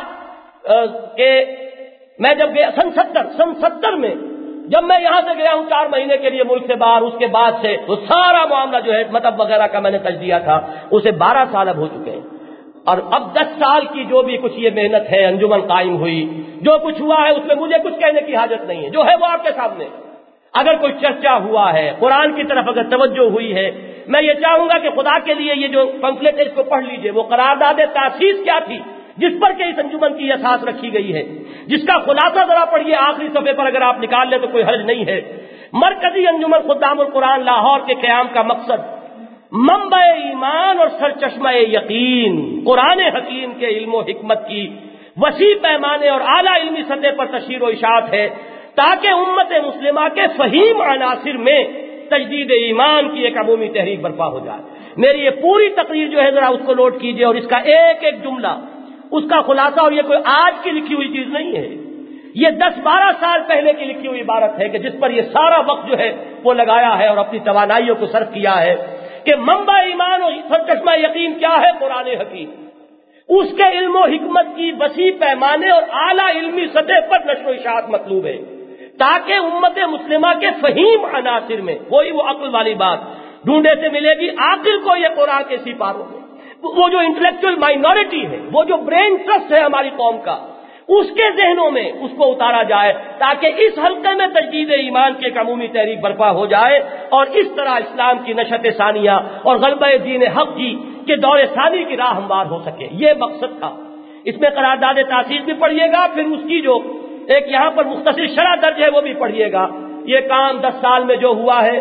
کے، میں جب گیا سن ستر سن ستر میں جب میں یہاں سے گیا ہوں چار مہینے کے لیے ملک سے باہر، اس کے بعد سے وہ سارا معاملہ جو ہے مطلب وغیرہ کا میں نے تجزیہ تھا، اسے بارہ سال اب ہو چکے ہیں، اور اب دس سال کی جو بھی کچھ یہ محنت ہے، انجمن قائم ہوئی، جو کچھ ہوا ہے اس میں مجھے کچھ کہنے کی حاجت نہیں ہے، جو ہے وہ آپ کے سامنے۔ اگر کوئی چرچا ہوا ہے، قرآن کی طرف اگر توجہ ہوئی ہے، میں یہ چاہوں گا کہ خدا کے لیے یہ جو پمفلٹ ہے اس کو پڑھ لیجئے. وہ قرارداد تاسیس کیا تھی جس پر کہ اس انجمن کی اساس رکھی گئی ہے, جس کا خلاصہ ذرا پڑھیے آخری صفحے پر, اگر آپ نکال لیں تو کوئی حرج نہیں ہے. مرکزی انجمن خدام القرآن لاہور کے قیام کا مقصد منبع ایمان اور سرچشمہ یقین قرآن حکیم کے علم و حکمت کی وسیع پیمانے اور اعلیٰ علمی سطح پر تشہیر و اشاعت ہے, تاکہ امت مسلمہ کے فہیم عناصر میں تجدید ایمان کی ایک عمومی تحریک برپا ہو جائے. میری یہ پوری تقریر جو ہے ذرا اس کو نوٹ کیجئے, اور اس کا ایک ایک جملہ, اس کا خلاصہ, اور یہ کوئی آج کی لکھی ہوئی چیز نہیں ہے, یہ دس بارہ سال پہلے کی لکھی ہوئی عبارت ہے کہ جس پر یہ سارا وقت جو ہے وہ لگایا ہے اور اپنی توانائیوں کو صرف کیا ہے کہ منبع ایمان اور سرچشمہ یقین کیا ہے قرآن حکیم, اس کے علم و حکمت کی وسیع پیمانے اور اعلیٰ علمی سطح پر نشر و اشاعت مطلوب ہے, تاکہ امت مسلمہ کے فہیم عناصر میں وہی وہ عقل والی بات ڈھونڈے سے ملے گی عاقل کو یہ قرآن کے سپاروں میں, وہ جو انٹلیکچوئل مائنورٹی ہے, وہ جو برین ٹرسٹ ہے ہماری قوم کا, اس کے ذہنوں میں اس کو اتارا جائے, تاکہ اس حلقے میں تجدید ایمان کی ایک عمومی تحریک برپا ہو جائے, اور اس طرح اسلام کی نشت ثانیہ اور غلبہ دین حق کی کے دور ثانی کی راہ ہموار ہو سکے. یہ مقصد تھا. اس میں قرارداد تاسیس بھی پڑھیے گا, پھر اس کی جو ایک یہاں پر مختصر شرح درج ہے وہ بھی پڑھیے گا. یہ کام دس سال میں جو ہوا ہے,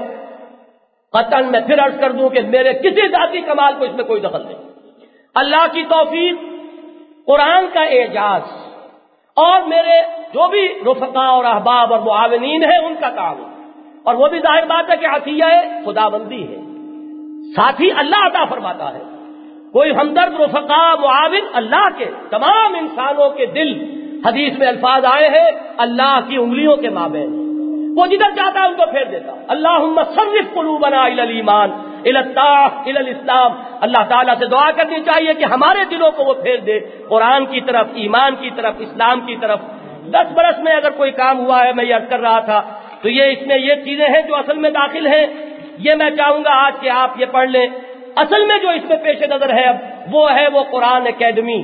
قطعاً میں پھر عرض کر دوں کہ میرے کسی ذاتی کمال کو اس میں کوئی دخل نہیں. اللہ کی توفیق, قرآن کا اعجاز, اور میرے جو بھی رفقا اور احباب اور معاونین ہیں ان کا کام, اور وہ بھی ظاہر بات ہے کہ عطیہ خدا بندی ہے, ساتھ ہی اللہ عطا فرماتا ہے. کوئی ہمدرد رفقا معاون اللہ کے, تمام انسانوں کے دل, حدیث میں الفاظ آئے ہیں اللہ کی انگلیوں کے مابین, وہ جدھر چاہتا ہے ان کو پھیر دیتا. اللہم صرف قلوبنا الی الایمان الی الطاعہ الی الاسلام. اللہ تعالیٰ سے دعا کرنی چاہیے کہ ہمارے دلوں کو وہ پھیر دے قرآن کی طرف, ایمان کی طرف, اسلام کی طرف. دس برس میں اگر کوئی کام ہوا ہے, میں یہ عرض کر رہا تھا, تو یہ اس میں یہ چیزیں ہیں جو اصل میں داخل ہیں. یہ میں چاہوں گا آج کہ آپ یہ پڑھ لیں. اصل میں جو اس میں پیش نظر ہے اب وہ ہے وہ قرآن اکیڈمی,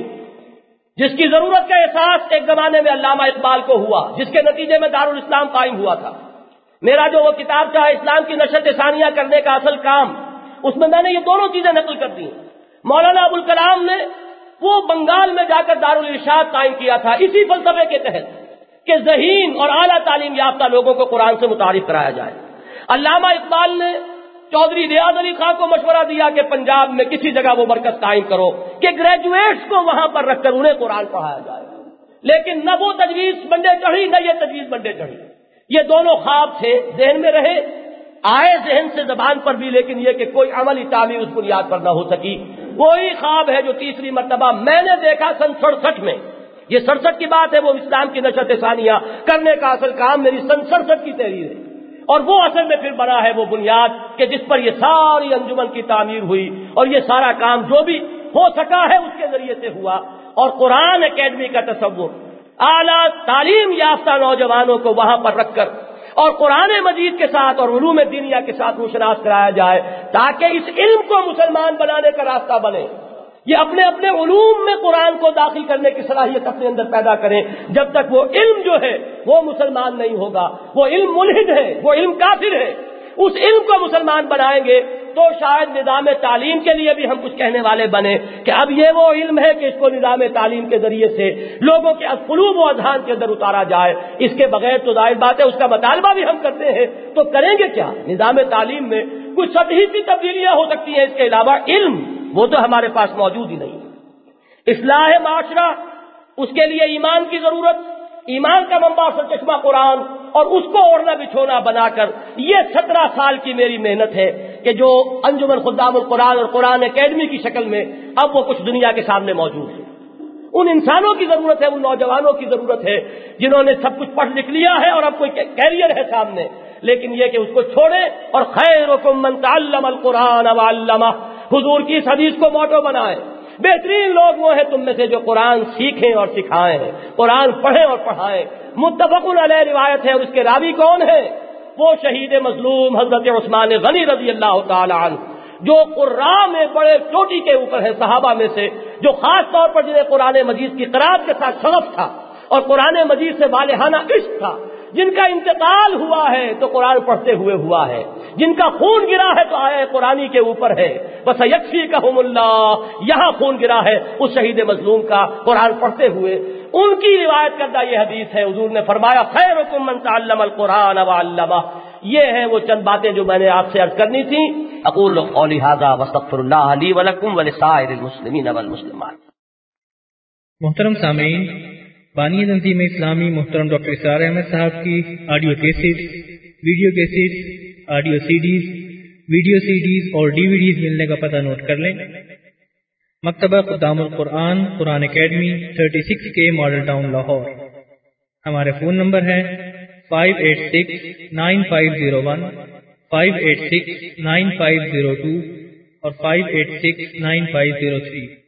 جس کی ضرورت کا احساس ایک زمانے میں علامہ اقبال کو ہوا, جس کے نتیجے میں دارالاسلام قائم ہوا تھا. میرا جو وہ کتاب تھا اسلام کی نشر ثانیہ کرنے کا اصل کام, اس میں میں نے یہ دونوں چیزیں نقل کر دی. مولانا ابوالکلام نے وہ بنگال میں جا کر دارالارشاد قائم کیا تھا اسی فلسفے کے تحت کہ ذہین اور اعلیٰ تعلیم یافتہ لوگوں کو قرآن سے متعارف کرایا جائے. علامہ اقبال نے چودھری ریاض علی خان کو مشورہ دیا کہ پنجاب میں کسی جگہ وہ مرکز قائم کرو کہ گریجویٹس کو وہاں پر رکھ کر انہیں قرآن پڑھایا جائے. لیکن نہ وہ تجویز بنڈے چڑھی نہ یہ تجویز بنڈے چڑھی. یہ دونوں خواب تھے, ذہن میں رہے, آئے ذہن سے زبان پر بھی, لیکن یہ کہ کوئی عملی تعمیر اس بنیاد پر نہ ہو سکی. کوئی خواب ہے جو تیسری مرتبہ میں نے دیکھا سن سڑسٹھ میں, یہ سڑسٹھ کی بات ہے, وہ اسلام کی نشر ثانیہ کرنے کا اصل کام میری سن سڑسٹھ کی تحریر ہے, اور وہ اصل میں پھر بنا ہے وہ بنیاد کہ جس پر یہ ساری انجمن کی تعمیر ہوئی, اور یہ سارا کام جو بھی ہو سکا ہے اس کے ذریعے سے ہوا. اور قرآن اکیڈمی کا تصور اعلیٰ تعلیم یافتہ نوجوانوں کو وہاں پر رکھ کر اور قرآن مجید کے ساتھ اور علوم دینیہ کے ساتھ روشناس کرایا جائے, تاکہ اس علم کو مسلمان بنانے کا راستہ بنے. یہ اپنے اپنے علوم میں قرآن کو داخل کرنے کی صلاحیت اپنے اندر پیدا کریں. جب تک وہ علم جو ہے وہ مسلمان نہیں ہوگا, وہ علم ملحد ہے, وہ علم کافر ہے. اس علم کو مسلمان بنائیں گے تو شاید نظام تعلیم کے لیے بھی ہم کچھ کہنے والے بنے کہ اب یہ وہ علم ہے کہ اس کو نظام تعلیم کے ذریعے سے لوگوں کے قلوب و اذہان کے اندر اتارا جائے. اس کے بغیر تو ظاہر بات ہے اس کا مطالبہ بھی ہم کرتے ہیں, تو کریں گے کیا؟ نظام تعلیم میں کچھ سطحی سی تبدیلیاں ہو سکتی ہیں, اس کے علاوہ علم وہ تو ہمارے پاس موجود ہی نہیں. اصلاح معاشرہ, اس کے لیے ایمان کی ضرورت, ایمان کا منبع سرچشمہ قرآن, اور اس کو اوڑھنا بچھونا بنا کر یہ سترہ سال کی میری محنت ہے کہ جو انجمن خدام القرآن اور قرآن اکیڈمی کی شکل میں اب وہ کچھ دنیا کے سامنے موجود ہے. ان انسانوں کی ضرورت ہے, ان نوجوانوں کی ضرورت ہے جنہوں نے سب کچھ پڑھ لکھ لیا ہے اور اب کوئی کیریئر ہے سامنے, لیکن یہ کہ اس کو چھوڑے اور خیرکم من تعلم القرآن وعلمہ, حضور کی اس حدیث کو موٹو بنائیں. بہترین لوگ وہ ہیں تم میں سے جو قرآن سیکھیں اور سکھائیں, قرآن پڑھیں اور پڑھائیں. متفق علیہ روایت ہے, اور اس کے راوی کون ہے؟ وہ شہید مظلوم حضرت عثمان غنی رضی اللہ تعالی عنہ, جو قراء میں بڑے چوٹی کے اوپر ہے صحابہ میں سے, جو خاص طور پر جنہیں قرآن مجید کی قرأت کے ساتھ شغف تھا اور قرآن مجید سے والہانہ عشق تھا, جن کا انتقال ہوا ہے تو قرآن پڑھتے ہوئے ہوا ہے، جن کا خون گرا ہے تو آیت قرآنی کے اوپر ہے، بس یکفیکہم اللہ، یہاں خون گرا ہے اس شہید مظلوم کا قرآن پڑھتے ہوئے۔ ان کی روایت کردہ یہ حدیث ہے، حضور نے فرمایا خیرکم من تعلم القرآن وعلمہ۔ یہ ہیں وہ چند باتیں جو میں نے آپ سے عرض کرنی تھی۔ اقول قولی ھذا واستغفر اللہ لی ولکم ولسائر المسلمین والمسلمات۔ محترم سامعین، بانی تنظیم اسلامی محترم ڈاکٹر اسرار احمد صاحب کی audio cassette, video cassette, audio CDs, video CDs اور ڈی وی ڈیز ملنے کا پتہ نوٹ کر لیں۔ Maktaba Khuddam al-Quran Quran academy thirty six کے ماڈل ٹاؤن لاہور۔ ہمارے فون نمبر ہے five eight six nine five zero one, five eight six nine five zero two اور five eight six nine five zero three.